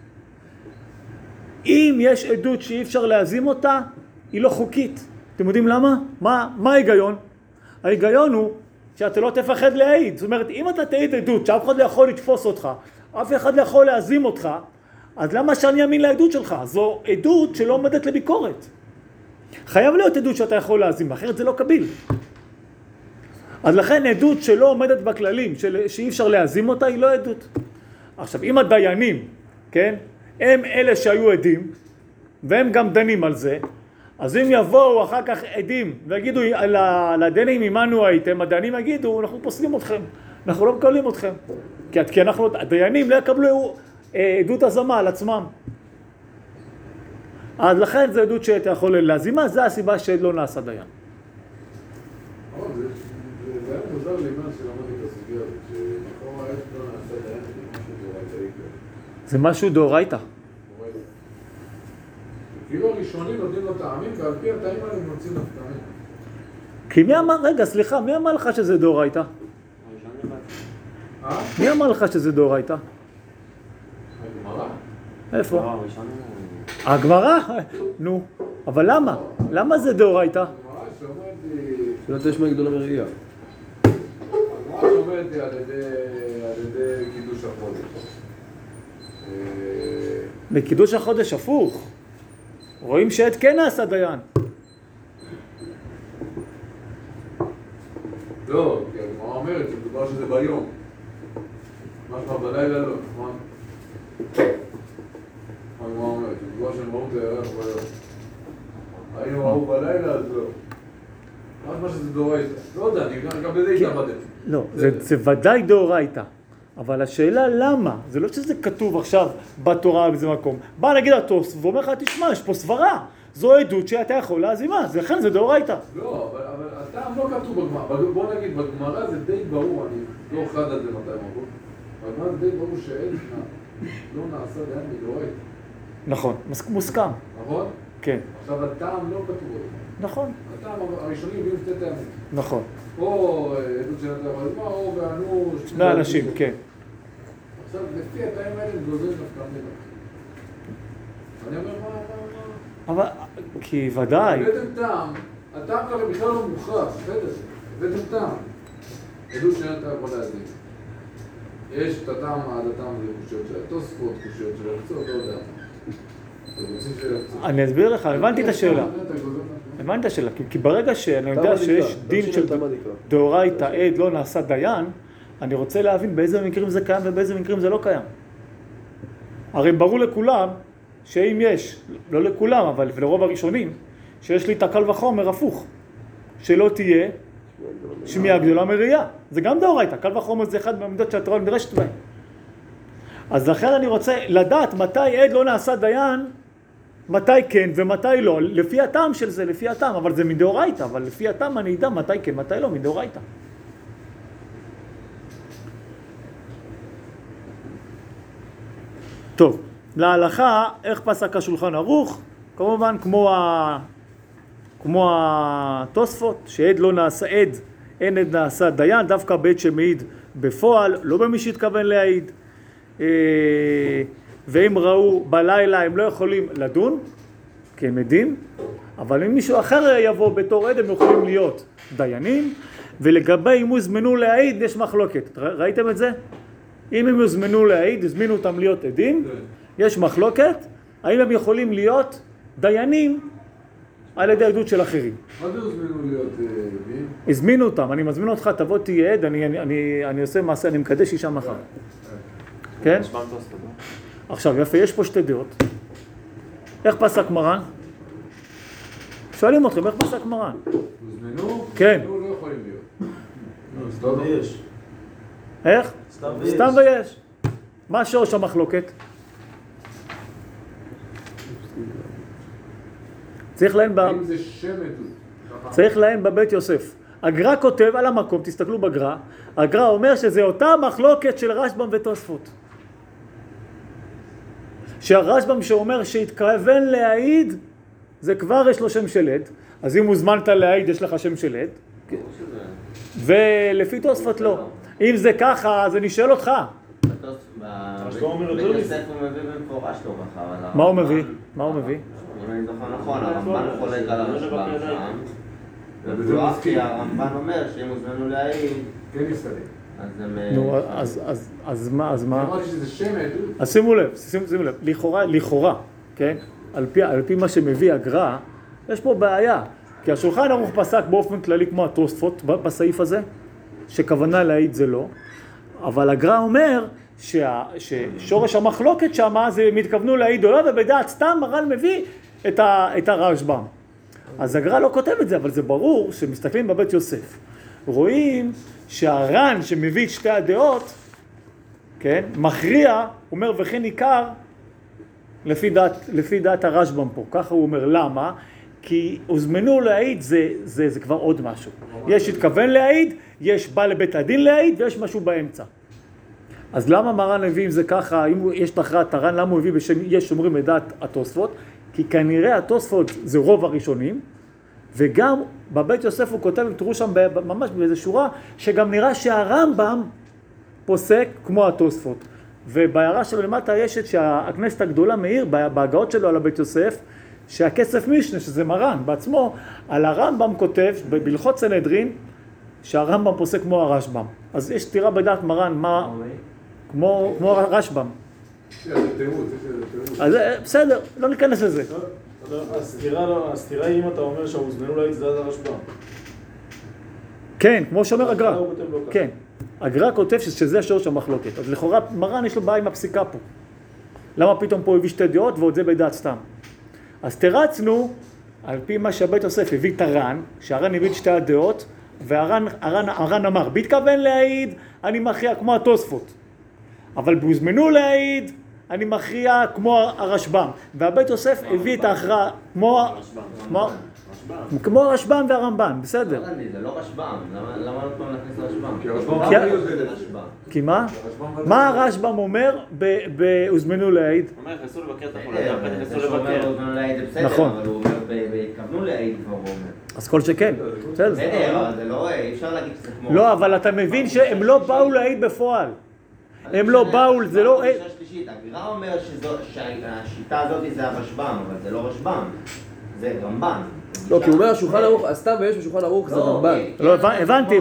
אם יש עדות שאי אפשר להזים אותה, היא לא חוקית. אתם יודעים למה? מה ההיגיון? ההיגיון הוא שאתה לא תפחד להעיד. זאת אומרת, אם אתה תעיד עדות שאף אחד לא יכול לתפוס אותך, אף אחד לא יכול להזים אותך, אז למה שאני אאמין לעדות שלך? זו עדות שלא עומדת לביקורת. חייב להיות עדות שאתה יכול להזים, אחרת זה לא קביל. אז לכן עדות שלא עומדת בכללים, שאי אפשר להזים אותה, היא לא עדות. עכשיו, אם הדיינים, כן, הם אלה שהיו עדים, והם גם דנים על זה, אז אם יבואו אחר כך עדים ויגידו לדיינים עמנו הייתם, הדיינים יגידו, אנחנו פוסלים אתכם, אנחנו לא מקבלים אתכם. כי הדיינים לא יקבלו עדות הזמה על עצמם. אז לכן זה עדות שאתה יכול להזימה, זה הסיבה שלא נעשה דיין. זה היה מוזר לי מה שלמדתי את הסוגיה הזאת, שלכאורה איך לא נעשה דיין, זה משהו דאורייתא. זה משהו דאורייתא. כאילו הראשונים נותנים לו טעמים, ועל פי הטעמים האלה הם נוצאים לו טעמים. כי מי אמר, רגע, סליחה, מי אמר לך שזה דאורייתא? מי אמר לך שזה דאורייתא? הגמרא. איפה? הגמרא? נו, אבל למה? למה זה דאורייתא? הגמרא שאומרת לי... שלא תשמע גדולה מראייה. הגמרא שאומרת לי על ידי קידוש החודש. בקידוש החודש הפוך. רואים שעד כן נעשה דיין. לא, כי הגמרא אומרת שמדובר שזה ביום. מה שלך בלילה לא, נכון? הגמרא אומרת, שמדובר שהם ראו את הירח ביום. היינו ראו בלילה, אז לא. מה שזה דאורייתא. לא יודע, אני גם בזה התלבטתי. לא, זה ודאי דאורייתא. אבל השאלה למה? זה לא שזה כתוב עכשיו בתורה באיזה מקום. בא נגיד התוספות ואומר לך, תשמע, יש פה סברה. זו עדות שאתה יכול להזימה, לכן זה דאורייתא. לא, אבל הטעם לא כתוב בגמרא. בוא נגיד, בגמרא זה די ברור, אני לא חד על זה מתי אמרו. בגמרא זה די ברור שעד לא נעשה דיין מדאורייתא. נכון, מוסכם. נכון? כן. עכשיו הטעם לא כתוב בגמרא. נכון. הטעם הראשונים הביאו שתי טעמים. נכון. או עדות של נתן בגמרא, או וענו... שני אנשים, כן. עכשיו, לפי הטעמים האלה הם גוזרים דווקא מילה. אני אומר, מה? אבל, כי ודאי. הבאתם טעם, הטעם ככה בכלל לא מוכרח, בסדר, הבאתם טעם. עדות שאין אתה יכול להזיק. יש את הטעם, הטעם זה קושיות של התוספות, קושיות של הקצות, לא יודע. אני אסביר לך, הבנתי את השאלה. הבנתי את השאלה, כי ברגע שאני יודע שיש דין של דאורייתא עד לא נעשה דיין, אני רוצה להבין באיזה מקרים זה קיים ובאיזה מקרים זה לא קיים. הרי ברור לכולם שאם יש, לא לכולם, אבל לרוב הראשונים, שיש לי את הקל וחומר הפוך, שלא תהיה שמיעה גדולה מראייה. זה גם דאורייתא, קל וחומר זה אחד מהמידות שהתורה נדרשת בהן. אז לכן אני רוצה לדעת מתי עד לא נעשה דיין, מתי כן ומתי לא, לפי הטעם של זה, לפי הטעם, אבל זה מדאורייתא, אבל לפי הטעם אני אדע מתי כן, מתי לא, מדאורייתא. טוב, להלכה, איך פסק השולחן ערוך? כמובן כמו התוספות, שעד לא נעשה עד, אין עד נעשה דיין, דווקא בעד שמעיד בפועל, לא במי שהתכוון להעיד. ואם ראו בלילה הם לא יכולים לדון, כי הם עדים, אבל אם מישהו אחר יבוא בתור עד הם יכולים להיות דיינים, ולגבי אם הוזמנו להעיד יש מחלוקת. ראיתם את זה? אם הם הוזמנו להעיד, הזמינו אותם להיות עדים, יש מחלוקת, האם הם יכולים להיות דיינים על ידי עדות של אחרים. מה זה הוזמנו להיות עדים? הזמינו אותם, אני מזמין אותך, תבוא תהיה עד, אני עושה מעשה, אני מקדש אישה מחר. כן? עכשיו, יפה, יש פה שתי דעות. איך פסק מרן? שואלים אתכם, איך פסק מרן? הוזמנו? כן. הוזמנו לא יכולים להיות. סתם ויש. איך? סתם ויש. מה שורש המחלוקת? צריך להם אם זה שם עדות. צריך להם בבית יוסף. הגר"א כותב על המקום, תסתכלו בגר"א, הגר"א אומר שזה אותה מחלוקת של רשב"ם ותוספות. שהרשב"ם שאומר שהתכוון להעיד, זה כבר יש לו שם של עד, אז אם הוזמנת להעיד יש לך שם של עד, ולפי תוספות לא. אם זה ככה, אז אני שואל אותך. בית יוסף הוא מביא במפורש לא ככה. מה הוא מביא? מה הוא מביא? אם אני זוכר נכון, הרמב"ן חולק על הרשב"ם שם, ובטוח כי הרמב"ן אומר שאם הוזמנו להעיד, כן יסתדר. אז הם... נו, אז מה? אמרתי שזה שם עדות. אז שימו לב, לכאורה, כן? על פי מה שמביא הגר"א, יש פה בעיה. כי השולחן ערוך פסק באופן כללי כמו התוספות בסעיף הזה, שכוונה להעיד זה לא, אבל הגר"א אומר ששורש המחלוקת שם זה אם התכוונו להעיד או לא, ובדעת סתם מרן מביא את הרשב"ם. אז הגר"א לא כותב את זה, אבל זה ברור שמסתכלים בבית יוסף. רואים שהר"ן שמביא את שתי הדעות, כן, מכריע, אומר וכן עיקר, לפי דעת הרשב"ם פה. ככה הוא אומר, למה? כי הוזמנו להעיד זה כבר עוד משהו. יש התכוון להעיד, יש בא לבית הדין להעיד, ויש משהו באמצע. אז למה מרן הביא אם זה ככה, אם יש תכרעת הר"ן, למה הוא הביא בשם יש שומרים את דעת התוספות? כי כנראה התוספות זה רוב הראשונים, וגם בבית יוסף הוא כותב, תראו שם ממש באיזו שורה, שגם נראה שהרמב"ם פוסק כמו התוספות. ובהערה שלו למטה יש את שהכנסת הגדולה מאיר, בהגאות שלו על הבית יוסף, שהכסף משנה, שזה מרן בעצמו, על הרמב"ם כותב, בהלכות סנהדרין, שהרמב"ם פוסק כמו הרשב"ם. אז יש סתירה בדעת מרן, מה, כמו הרשב"ם. אז בסדר, לא ניכנס לזה. הסתירה היא אם אתה אומר שהוזמנו להעיד זה דעת הרשב"ם. כן, כמו שאומר הגר"א. כן, הגר"א כותב שזה שורש המחלוקת. אז לכאורה מרן יש לו בעיה עם הפסיקה פה. למה פתאום פה הביא שתי דעות ועוד זה בדעת סתם? אז תרצנו, על פי מה שהבית יוסף הביא את הר"ן, שהר"ן הביא את שתי הדעות, והר"ן אמר, בהתכוון להעיד, אני מכריע כמו התוספות. אבל בהוזמנו להעיד, אני מכריע כמו הרשב"ם. והבית יוסף הביא את ההכרעה כמו הרשב"ם והרמב"ן, בסדר. זה לא רשב"ם, למה לא פעם להכניס לרשב"ם? כי הרשב"ם לא יודע רשב"ם. כי מה? מה הרשב"ם אומר בהוזמנו להעיד? הוא אומר, נכנסו לבקר את החולה, גם נכנסו לבקר. הוזמנו להעיד זה בסדר, נכון. אבל הוא אומר, התכוונו להעיד כבר, הוא אומר. אז כל שכן, בסדר. בסדר, אבל זה לא, אי אפשר להגיד שזה כמו... לא, אבל אתה מבין שהם לא באו להעיד בפועל. הם לא באו, זה לא... הגר"א אומר שהשיטה הזאת זה הרשב"ם, אבל זה לא רשב"ם, זה רמב"ן. לא, כי הוא אומר השולחן ערוך, הסתם ויש בשולחן ערוך זה רמב"ן. לא, הבנתי.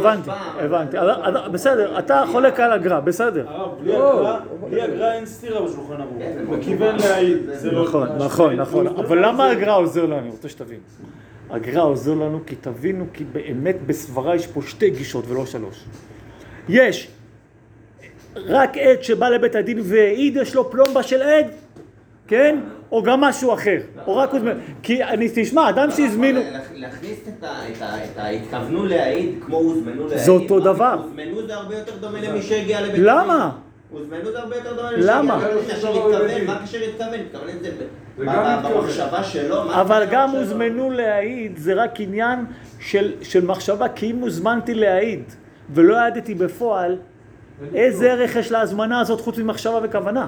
בסדר, אתה חולק על הגר"א, בסדר. הרב, בלי הגר"א אין סתירה בשולחן ערוך. מכיוון להעיד. נכון. אבל למה הגר"א עוזר לנו? אני רוצה שתבין. הגר"א עוזר לנו כי תבינו, כי באמת בסברה יש פה שתי גישות ולא שלוש. יש רק עד שבא לבית הדין והעיד, יש לו פלומבה של עד, כן? או גם משהו אחר, או רק הוזמן. כי אני תשמע, אדם שהזמינו... להכניס את התכוונו להעיד כמו הוזמנו להעיד. זה אותו דבר. הוזמנו זה הרבה יותר דומה למי שהגיע לבית הדין. למה? הוזמנו זה הרבה יותר דומה למי שהגיע לבית הדין. מה קשר התכוון? התכוון את זה במחשבה שלו. אבל גם הוזמנו להעיד, זה רק עניין של מחשבה, כי אם הוזמנתי להעיד ולא העדתי בפועל, איזה ערך יש להזמנה הזאת חוץ ממחשבה וכוונה?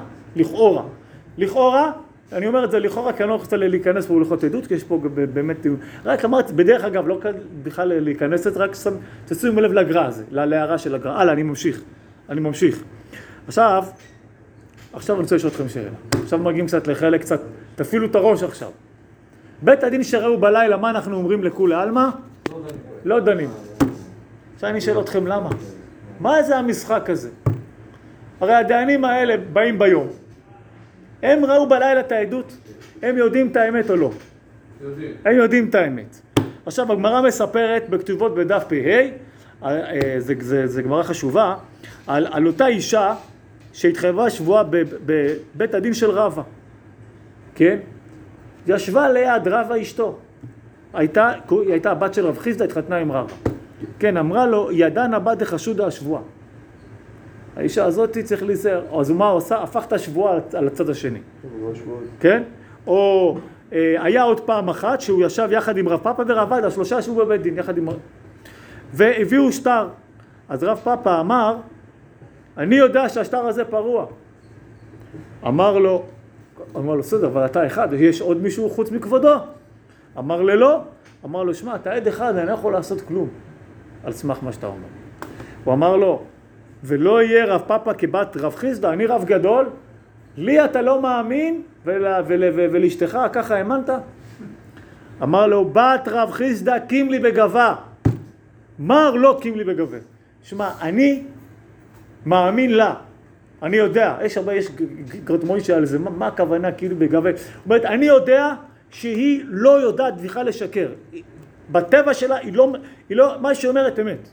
לכאורה, אני אומר את זה לכאורה כי אני לא רוצה להיכנס פה להלכות עדות, כי יש פה באמת טיעון. רק אמרתי, בדרך אגב, לא בכלל להיכנס את זה, רק תשימו לב לגר"א הזה, להערה של הגר"א. הלאה, אני ממשיך. עכשיו אני רוצה לשאול אתכם שאלה. עכשיו מגיעים קצת לחלק, קצת, תפעילו את הראש עכשיו. בית הדין שראו בלילה, מה אנחנו אומרים לכולי עלמא? לא דנים. עכשיו אני אשאל אתכם למה. מה זה המשחק הזה? הרי הדיינים האלה באים ביום. הם ראו בלילה את העדות? הם יודעים את האמת או לא? הם יודעים את האמת. עכשיו הגמרא מספרת בכתובות בדף פ"ה, זה גמרא חשובה, על אותה אישה שהתחייבה שבועה בבית הדין של רבא. כן? ישבה ליד רבא אשתו. היא הייתה הבת של רב חיסדא, התחתנה עם רבא. כן, אמרה לו, ידן הבת דחשודה השבועה. האישה הזאת צריך להיזהר. אז מה עושה? הפך את השבועה על הצד השני. כן? או היה עוד פעם אחת שהוא ישב יחד עם רב פאפא ורב עדה, שלושה ישבו בבית דין יחד עם... והביאו שטר. אז רב פאפא אמר, אני יודע שהשטר הזה פרוע. אמר לו, בסדר, אבל אתה אחד, יש עוד מישהו חוץ מכבודו? אמר לו, אמר לו, שמע, אתה עד אחד, אני לא יכול לעשות כלום. על סמך מה שאתה אומר. הוא אמר לו, ולא יהיה רב פאפא כבת רב חיסדא, אני רב גדול, לי אתה לא מאמין, ולאשתך ככה האמנת? אמר לו, בת רב חיסדא קים לי בגבה. מר לא קים לי בגבה. שמע, אני מאמין לה. אני יודע, יש גרטמוישה על זה, מה הכוונה כאילו בגבה? זאת אומרת, אני יודע שהיא לא יודעת בכלל לשקר. בטבע שלה היא לא, מה שהיא אומרת אמת.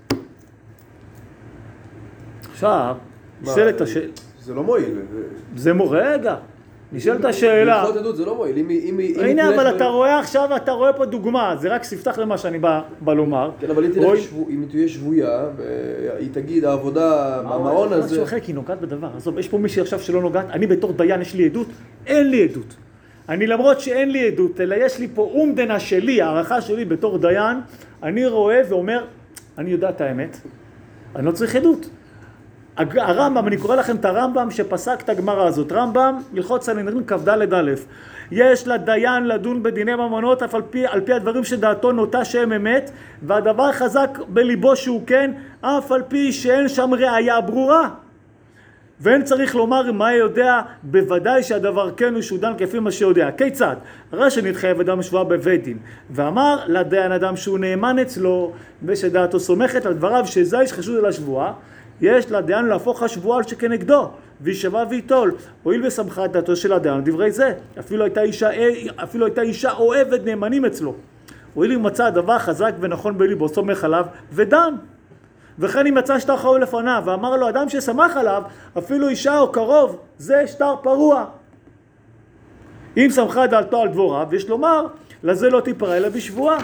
עכשיו, נשאלת השאלה... זה לא מועיל. רגע, נשאלת השאלה... ללכות עדות זה לא מועיל. הנה, אבל אתה רואה עכשיו, אתה רואה פה דוגמה, זה רק ספתח למה שאני בא לומר. כן, אבל אם תהיה שבויה, והיא תגיד, העבודה, המעון הזה... משהו אחר, כי היא נוגעת בדבר. עזוב, יש פה מישהי עכשיו שלא נוגעת, אני בתור דיין יש לי עדות? אין לי עדות. אני למרות שאין לי עדות, אלא יש לי פה אומדנה שלי, הערכה שלי בתור דיין, אני רואה ואומר, אני יודע את האמת, אני לא צריך עדות. הרמב"ם, אני קורא לכם את הרמב"ם שפסק את הגמרא הזאת, רמב"ם, הלכות סנהדרין כ"ד-א', יש לדיין לדון בדיני ממונות על פי הדברים שדעתו נוטה שהם אמת, והדבר חזק בליבו שהוא כן, אף על פי שאין שם ראיה ברורה. ואין צריך לומר מה יודע, בוודאי שהדבר כן הוא שהוא דן כפי מה שיודע. כיצד? הרי שנתחייב אדם שבועה בבית דין, ואמר לדיין אדם שהוא נאמן אצלו, ושדעתו סומכת על דבריו שזה איש חשוד על השבועה, יש לדיין להפוך השבועה על שכנגדו, וישבע ויטול, הואיל וסמכה את דעתו של הדיין דברי זה, אפילו הייתה אישה או עבד נאמנים אצלו. הואיל אם מצא הדבר חזק ונכון בליבו, סומך עליו ודן. וכן אם מצא שטר חוב לפניו, ואמר לו אדם שסמך עליו, אפילו אישה או קרוב, זה שטר פרוע. אם סמכה דעתו על דבוריו, יש לומר, לזה לא תיפרע אלא בשבועה.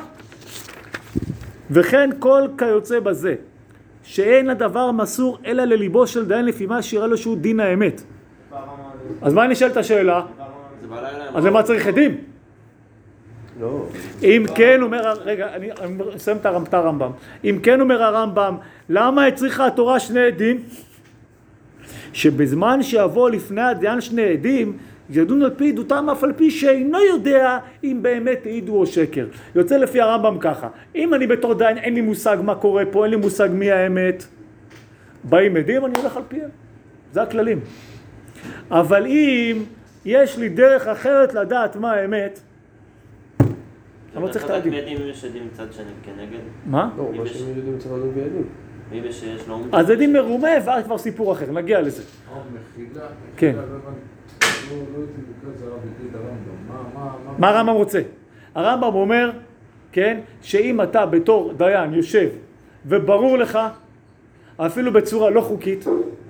וכן כל כיוצא בזה, שאין הדבר מסור אלא לליבו של דיין לפי מה שיראה לו שהוא דין האמת. אז מה נשאלת השאלה? אז למה צריך עדים? לא. אם כן אומר, רגע, אני אסיים את הרמב"ם. אם כן אומר הרמב"ם, למה הצריכה התורה שני עדים? שבזמן שיבוא לפני הדיין שני עדים, ידון על פי עדותם אף על פי שאינו יודע אם באמת העידו או שקר. יוצא לפי הרמב"ם ככה, אם אני בתור דיין אין לי מושג מה קורה פה, אין לי מושג מי האמת, באים עדים, אני הולך על פיהם. זה הכללים. אבל אם יש לי דרך אחרת לדעת מה האמת, אני לא צריך את העדים. אתה יכול לדעת יש עדים מצד שני כנגד? מה? לא, מה שהם יודעים צריך לדעת בידים. מי שיש לו... אז עדים מרומה ואז כבר סיפור אחר, נגיע לזה. מחילה. כן. לא הייתי בקראת הרב הקריא את הרמב"ם. מה הרמב"ם רוצה? הרמב"ם אומר, כן, שאם אתה בתור דיין יושב וברור לך, אפילו בצורה לא חוקית,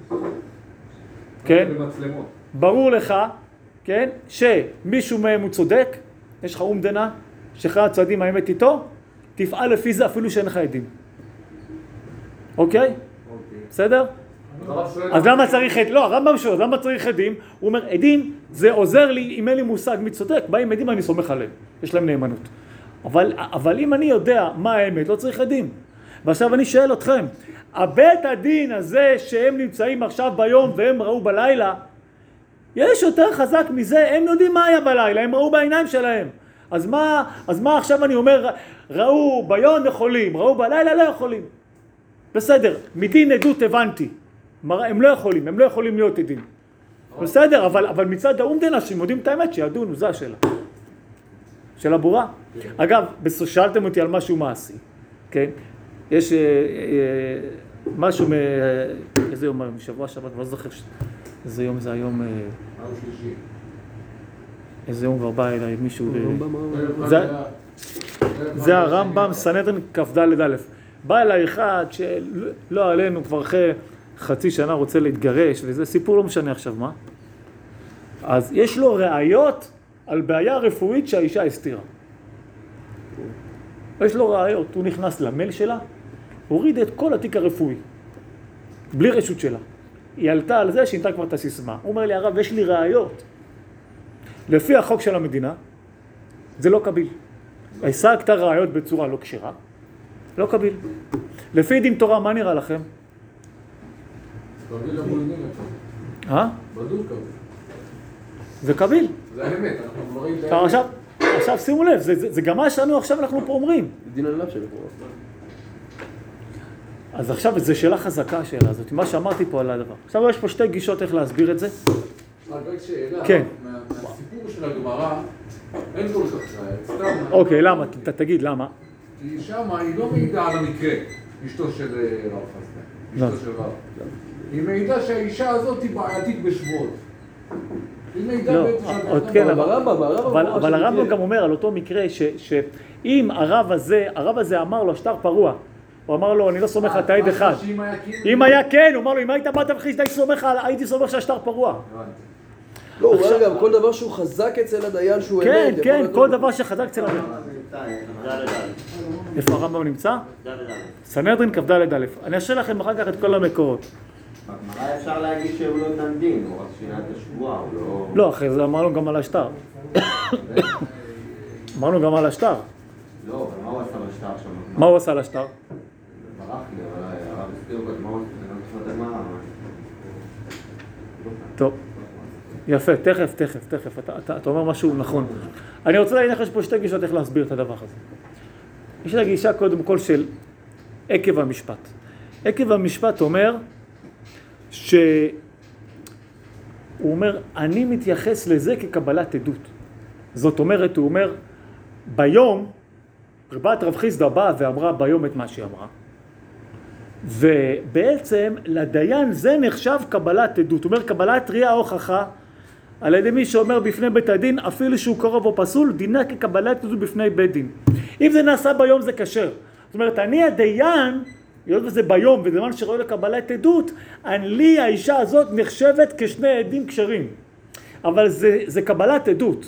כן, במצלמות. ברור לך, כן, שמישהו מהם הוא צודק, יש לך אומדנה, שאחרי הצעדים האמת איתו, תפעל לפי זה אפילו שאין לך עדים. אוקיי? בסדר? אז למה צריך עדים? לא, הרמב"ם שואל, למה צריך עדים? הוא אומר, עדים זה עוזר לי, אם אין לי מושג מי צודק, באים עדים אני סומך עליהם, יש להם נאמנות. אבל אם אני יודע מה האמת, לא צריך עדים. ועכשיו אני שואל אתכם, הבית הדין הזה שהם נמצאים עכשיו ביום והם ראו בלילה, יש יותר חזק מזה, הם יודעים מה היה בלילה, הם ראו בעיניים שלהם. אז מה עכשיו אני אומר, ראו ביום יכולים, ראו בלילה לא יכולים. בסדר, מדין עדות הבנתי, הם לא יכולים להיות עדים. בסדר, אבל מצד האומדנה שהם יודעים את האמת, שידונו, זה השאלה. שאלה ברורה? אגב, שאלתם אותי על משהו מעשי, כן? יש משהו איזה יום, משבוע שבת, אני לא זוכר איזה יום זה היום... איזה יום כבר בא אליי מישהו... זה הרמב"ם, סנהדרין כ"ד-א'. בא אליי אחד שלא עלינו כבר אחרי חצי שנה רוצה להתגרש, וזה סיפור לא משנה עכשיו מה. אז יש לו ראיות על בעיה רפואית שהאישה הסתירה. יש לו ראיות, הוא נכנס למייל שלה, הוריד את כל התיק הרפואי, בלי רשות שלה. היא עלתה על זה שינתה כבר את הסיסמה. הוא אומר לי, הרב, יש לי ראיות. לפי החוק של המדינה, זה לא קביל. השגת ראיות בצורה לא כשרה, לא קביל. לפי דין תורה, מה נראה לכם? קביל המולדים את זה. בדוק קביל. זה קביל. זה האמת, אנחנו דברים את האמת. עכשיו שימו לב, זה גם מה שאנו עכשיו אנחנו פה אומרים. דין עליו שלו. אז עכשיו זו שאלה חזקה השאלה הזאת, מה שאמרתי פה על הדבר. עכשיו יש פה שתי גישות איך להסביר את זה. רק שאלה, כן. מהסיפור של הגמרא, אין כל כך ראיה. אוקיי, למה? תגיד, למה? כי שמה היא לא מעידה על המקרה, אשתו של רב חסדן, אשתו של רב. היא מעידה שהאישה הזאת היא בעייתית בשבועות. היא מעידה לא, בעצם שהבן עוד אדם כן, לא- אבל הרמב"ם גם אומר על אותו מקרה שאם הרב הזה אמר לו שטר פרוע, הוא אמר לו אני לא סומך על תעיד אחד. שאם היה כאילו- אם היה כן, הוא אמר לו אם היית באת וכיסת הייתי סומך שהשטר פרוע. לא, הוא אומר גם כל דבר שהוא חזק אצל הדיין שהוא כן, אמת. יכול כן, להיות כל לו- דבר שחזק אצל הרמב"ם. ד' איפה הרמב"ם נמצא? ד' סנהדרין כ"ד א'. אני אשאיר לכם אחר כך את כל המקורות. בגמרא אפשר להגיד שהוא לא נתן דין, הוא רק שינה את השבועה, הוא לא... לא, אחרי זה אמרנו גם על השטר. אמרנו גם על השטר. לא, אבל מה הוא עשה בשטר שם? מה הוא עשה על השטר? ברח לי, אבל הרב הסביר קודם, מה הוא עשה? אני לא זוכר מה... טוב. יפה, תכף, אתה אומר משהו נכון. אני רוצה להגיד לך שיש פה שתי גישות איך להסביר את הדבר הזה. יש לה גישה קודם כל של עקב המשפט. עקב המשפט אומר שהוא אומר, אני מתייחס לזה כקבלת עדות. זאת אומרת, הוא אומר, ביום, בת רב חיסדא באה ואמרה ביום את מה שהיא אמרה, ובעצם לדיין זה נחשב קבלת עדות. הוא אומר, קבלת ראיה או הוכחה, על ידי מי שאומר בפני בית הדין, אפילו שהוא קרוב או פסול, דינה כקבלת עדות בפני בית דין. אם זה נעשה ביום זה כשר. זאת אומרת, אני הדיין, היות וזה ביום וזמן שראוי לקבלת עדות, לי האישה הזאת נחשבת כשני עדים כשרים. אבל זה קבלת עדות.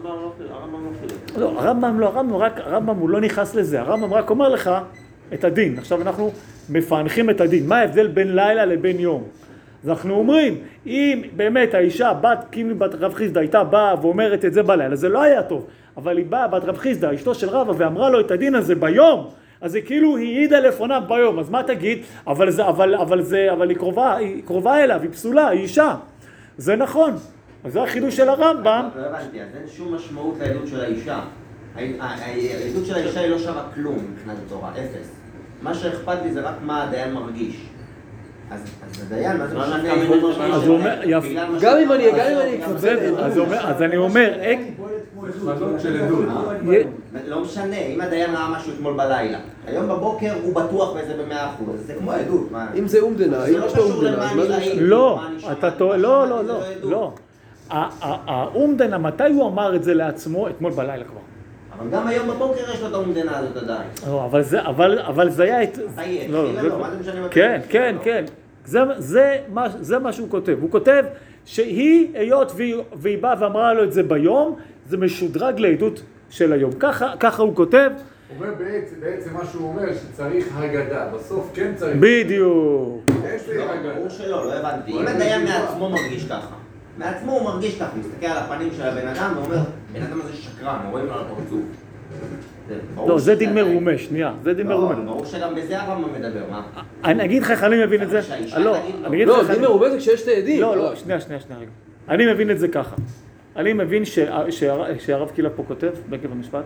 הרמב"ם לא חילק. הרמב"ם הוא לא נכנס לזה, הרמב"ם רק אומר לך את הדין. עכשיו אנחנו מפענחים את הדין, מה ההבדל בין לילה לבין יום? אז אנחנו אומרים, אם באמת האישה בת רב חיסדא הייתה באה ואומרת את זה בלילה, זה לא היה טוב, אבל היא באה בת רב חיסדא, אשתו של רבא, ואמרה לו את הדין הזה ביום, אז זה כאילו היא העידה לפניו ביום, אז מה תגיד? אבל היא קרובה אליו, היא פסולה, היא אישה. זה נכון. אז זה החידוש של הרמב"ם. לא הבנתי, אז אין שום משמעות לעדות של האישה. העדות של האישה היא לא שווה כלום מבחינת התורה, אפס. מה שאכפת לי זה רק מה הדיין מרגיש. אז הדיין, מה זה משנה אם הוא מרגיש? אז הוא אומר, יפה. גם אם אני אקבל עדות. אז אני אומר, חזון של עדות. לא משנה, אם הדיין ראה משהו אתמול בלילה, היום בבוקר הוא בטוח בזה ב100%, אז זה כמו עדות. אם זה אומדנה, אם יש לו אומדנה, אז מה זה משנה? לא, אתה טועה, לא. האומדנה, מתי הוא אמר את זה לעצמו? אתמול בלילה כבר. אבל גם היום בבוקר יש לו את האומדנה הזאת עדיין. לא, אבל זה היה... מתי לא, התחילה לו? מה זה משנה? כן. זה מה שהוא כותב. הוא כותב שהיא, היות והיא באה ואמרה לו את זה ביום, זה משודרג לעדות של היום. ככה הוא כותב. הוא אומר בעצם מה שהוא אומר שצריך הגדה, בסוף כן צריך. בדיוק. יש לי הגדה. ברור שלא, לא הבנתי. אם הדיין מעצמו מרגיש ככה, מעצמו הוא מרגיש ככה, הוא מסתכל על הפנים של הבן אדם ואומר, בן אדם הזה שקרן, רואים לו על הפרצוף. לא, זה דין מרומה, שנייה, זה דין מרומה. לא, ברור שגם בזה הרמב"ם מדבר, מה? אני אגיד לך איך אני מבין את זה. לא, אני אגיד לך לא, איך דין אני... מרובה זה כשיש את העדים. לא, שנייה, רגע. אני מבין את זה ככה. אני מבין שהרב קילה פה כותב, בעקב המשפט,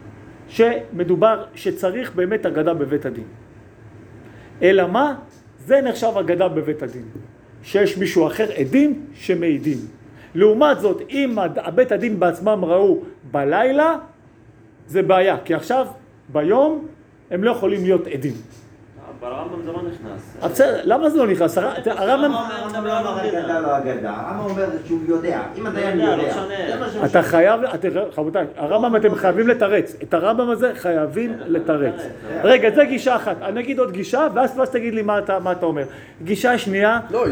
שמדובר שצריך באמת הגדה בבית הדין. אלא מה? זה נחשב הגדה בבית הדין. שיש מישהו אחר עדים שמעידים. לעומת זאת, אם בית הדין בעצמם ראו בלילה, זה בעיה. כי עכשיו, ביום, הם לא יכולים להיות עדים. ברמב"ם זה לא נכנס. בסדר, למה זה לא נכנס? הרמב"ם... הרמב"ם לא אמר אגדה לא אגדה, הרמב"ם אומר שהוא יודע, אם הדיין לא יודע, משנה. זה מה שהוא אתה חייב, רבותיי, הרמב"ם אתם חייבים לתרץ. את הרמב"ם הזה חייבים לתרץ. רגע, זה גישה אחת. אני אגיד עוד גישה, ואז תגיד לי מה אתה אומר. גישה שנייה... לא,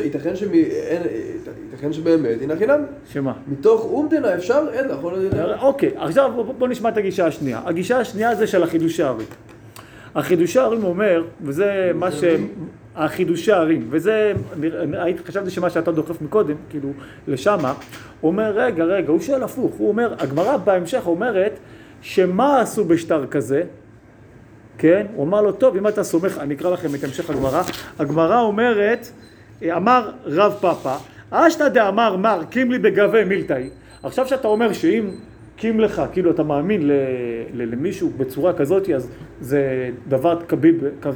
ייתכן שבאמת, הנה חינם. שמה? מתוך אומדנה אפשר, אין לך, אוקיי, עכשיו בוא נשמע את הגישה השנייה. הגישה השנייה זה של החידושי הערים. החידושי הערים אומר, וזה מה החידושי הערים, וזה, חשבתי שמה שאתה דוחף מקודם, כאילו, לשמה, הוא אומר, רגע, הוא שואל הפוך, הוא אומר, הגמרא בהמשך אומרת, שמה עשו בשטר כזה, כן? הוא אמר לו, טוב, אם אתה סומך, אני אקרא לכם את המשך הגמרא, הגמרא אומרת, אמר רב פאפה, אשתא דאמר מר, קים לי בגבי מילתאי, עכשיו שאתה אומר שאם קים לך, כאילו אתה מאמין למישהו בצורה כזאת, אז זה דבר קביל.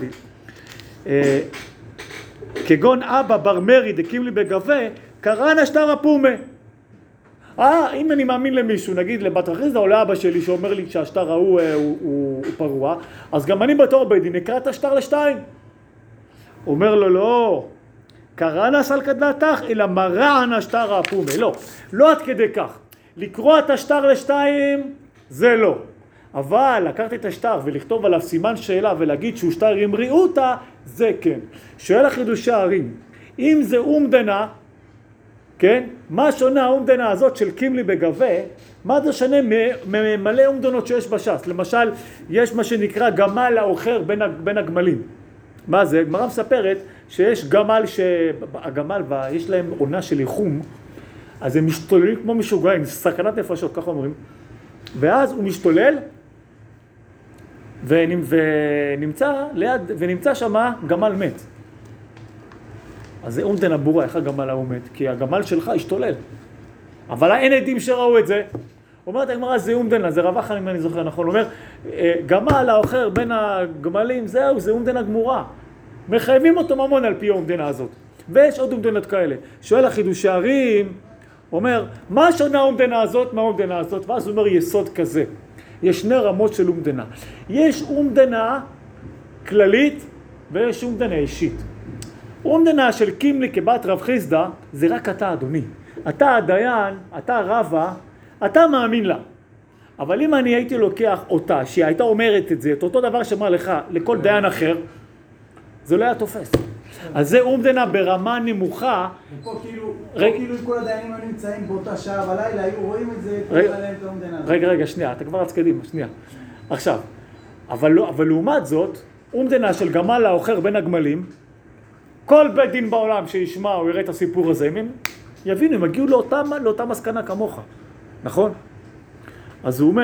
כגון אבא בר מרי דקים לי בגבה, קרא שטר הפומה. אם אני מאמין למישהו, נגיד לבת חיסדא או לאבא שלי שאומר לי שהשטר ההוא הוא פרוע, אז גם אני בתור בית דין אקרא את השטר לשתיים. אומר לו, לא, קראנה סלקא דעתך, אלא מרענה שטר אפומי. לא, לא עד כדי כך. לקרוא את השטר לשתיים, זה לא. אבל לקחת את השטר ולכתוב עליו סימן שאלה ולהגיד שהוא שטר עם ריאותה, זה כן. שואל החידושי הערים, אם זה אומדנה, כן? מה שונה האומדנה הזאת של קימלי בגבה? מה זה שונה ממלא אומדנות שיש בש"ס? למשל, יש מה שנקרא גמל האוחר בין הגמלים. מה זה? גמרא מספרת שיש גמל הגמל יש להם עונה של איחום, אז הם משתוללים כמו משוגעים, סכנת נפשות, ככה אומרים. ואז הוא משתולל, ונמצא שמה גמל מת. אז זה אומדנה ברורה, איך הגמל ההוא מת? כי הגמל שלך השתולל. אבל אין עדים שראו את זה. אומרת הגמרא, זה אומדנה, זה רב אחן אם אני זוכר נכון. אומר, גמל האוחר בין הגמלים, זהו, זה אומדנה גמורה. מחייבים אותו ממון על פי האומדנה הזאת. ויש עוד אומדנות כאלה. שואל החידושי הערים, אומר, מה שונה האומדנה הזאת מהאומדנה הזאת? ואז הוא אומר יסוד כזה. יש שני רמות של אומדנה. יש אומדנה כללית ויש אומדנה אישית. אומדנה של קימלי כבת רב חיסדא זה רק אתה אדוני. אתה הדיין, אתה רבה, אתה מאמין לה. אבל אם אני הייתי לוקח אותה, שהיא הייתה אומרת את זה, את אותו דבר שאמר לך, לכל דיין אחר, זה לא היה תופס. אז זה אומדנה ברמה נמוכה. ופה כאילו אם כל הדיינים היו נמצאים באותה שעה בלילה, היו רואים את זה, קוראים עליהם את האומדנה הזאת. רגע, שנייה, אתה כבר רץ קדימה, שנייה. עכשיו, אבל לעומת זאת, אומדנה של גמל האוחר בין הגמלים, כל בית דין בעולם שישמע או יראה את הסיפור הזה, הם יבינו, הם הגיעו לאותה מסקנה כמוך, נכון? אז הוא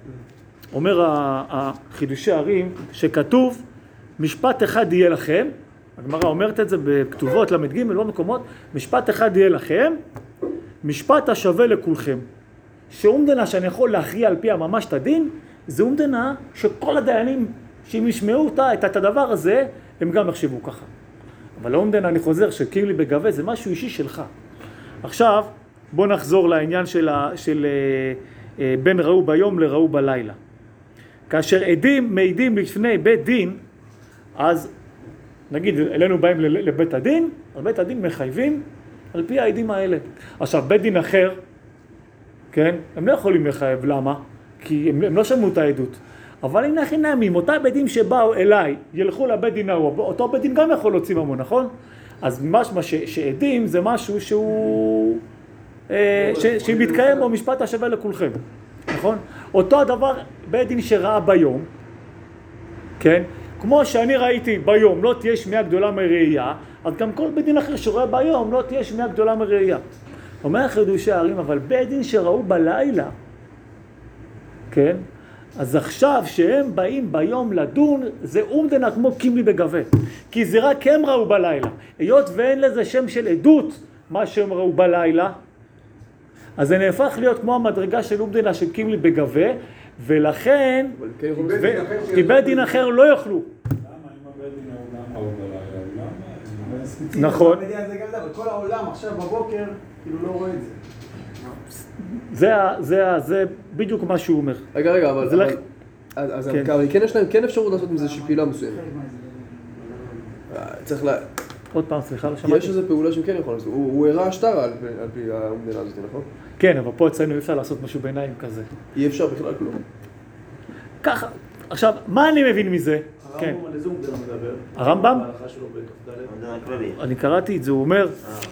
אומר החידושי הערים, שכתוב, משפט אחד יהיה לכם, הגמרא אומרת את זה בכתובות למד ג' לא מקומות, משפט אחד יהיה לכם, משפט השווה לכולכם. שאומדנה שאני יכול להכריע על פי הממש את הדין, זה אומדנה שכל הדיינים שאם ישמעו אותה, את הדבר הזה, הם גם יחשבו ככה. אבל האומדנה, אני חוזר, שקימלי בגבה זה משהו אישי שלך. עכשיו, בוא נחזור לעניין של בין ראו ביום לראו בלילה. כאשר עדים מעידים לפני בית דין, אז נגיד, אלינו באים לבית הדין, אז בית הדין מחייבים על פי העדים האלה. עכשיו, בית דין אחר, כן, הם לא יכולים לחייב, למה? כי הם לא שמעו את העדות. אבל הנה חינמים, אותה בית דין שבאו אליי, ילכו לבית דין ההוא, אותו בית דין גם יכול להוציא ממון, נכון? אז משמע שעדים זה משהו שהוא, שמתקיים בו משפט השווה לכולכם, נכון? אותו הדבר בית דין שראה ביום, כן? כמו שאני ראיתי ביום, לא תהיה שמיעה גדולה מראייה, אז גם כל בית דין אחר שרואה ביום, לא תהיה שמיעה גדולה מראייה. אומר חידושי הערים, אבל בית דין שראו בלילה, כן? אז עכשיו שהם באים ביום לדון, זה אומדנה כמו קימלי בגבה. כי זה רק הם ראו בלילה. היות ואין לזה שם של עדות, מה שהם ראו בלילה, אז זה נהפך להיות כמו המדרגה של אומדנה של קימלי בגבה, ולכן, כי בית דין אחר לא יוכלו. למה אם הבית דין העולם ראו בלילה? למה? נכון. אבל כל העולם עכשיו בבוקר, כאילו לא רואה את זה. זה בדיוק מה שהוא אומר. רגע, אז כן אפשרות לעשות עם זה איזושהי פעילה מסוימת. צריך עוד פעם, סליחה, לא שמעתי. יש איזו פעולה שהם כן יכולים לעשות. הוא הראה שטר על פי האומדנה הזאת, נכון? כן, אבל פה אצלנו אי אפשר לעשות משהו בעיניים כזה. אי אפשר בכלל כלום. ככה, עכשיו, מה אני מבין מזה? כן. הרמב"ם על איזה אומדנה מדבר? הרמב"ם? בהלכה שלו בכ"ד. אומדנה כללית. אני קראתי את זה, הוא אומר,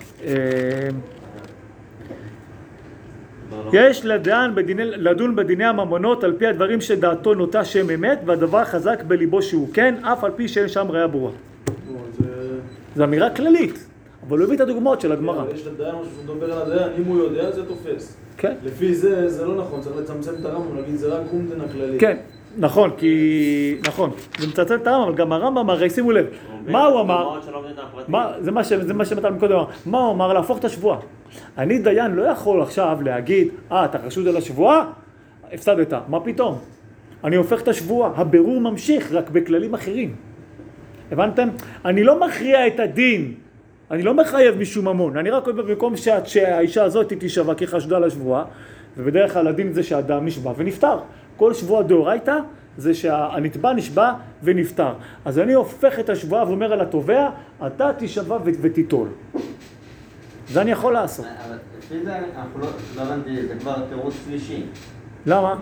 יש לדון בדיני הממונות על פי הדברים שדעתו נוטה שהם אמת, והדבר חזק בליבו שהוא כן, אף על פי שאין שם ראיה ברורה. זו אמירה כללית, אבל הוא הביא את הדוגמאות של הגמרא. יש לדיין משהו שהוא מדבר על הדיין, אם הוא יודע זה תופס. כן. לפי זה, זה לא נכון, צריך לצמצם את הרמב"ם, להגיד זה רק אומדנה כללית. כן, נכון, נכון, זה מצמצם את הרמב"ם, אבל גם הרמב"ם, הרי שימו לב, מה הוא אמר? זה מה שמתן מקודם אמר, מה הוא אמר? להפוך את השבועה. אני דיין לא יכול עכשיו להגיד, אתה חשוד על השבועה? הפסדת, מה פתאום? אני הופך את השבועה, הבירור ממשיך רק בכללים אחרים. הבנתם? אני לא מכריע את הדין, אני לא מחייב משום ממון, אני רק אומר במקום שהאישה הזאת תישבע כחשודה לשבועה, ובדרך כלל הדין זה שהאדם נשבע ונפטר. כל שבועה דאורייתא זה שהנתבע נשבע ונפטר. אז אני הופך את השבועה ואומר על התובע, אתה תשבע ותיטול. זה אני יכול לעשות. אבל לפי זה אנחנו לא הבנתי, זה כבר תירוץ שלישי. למה?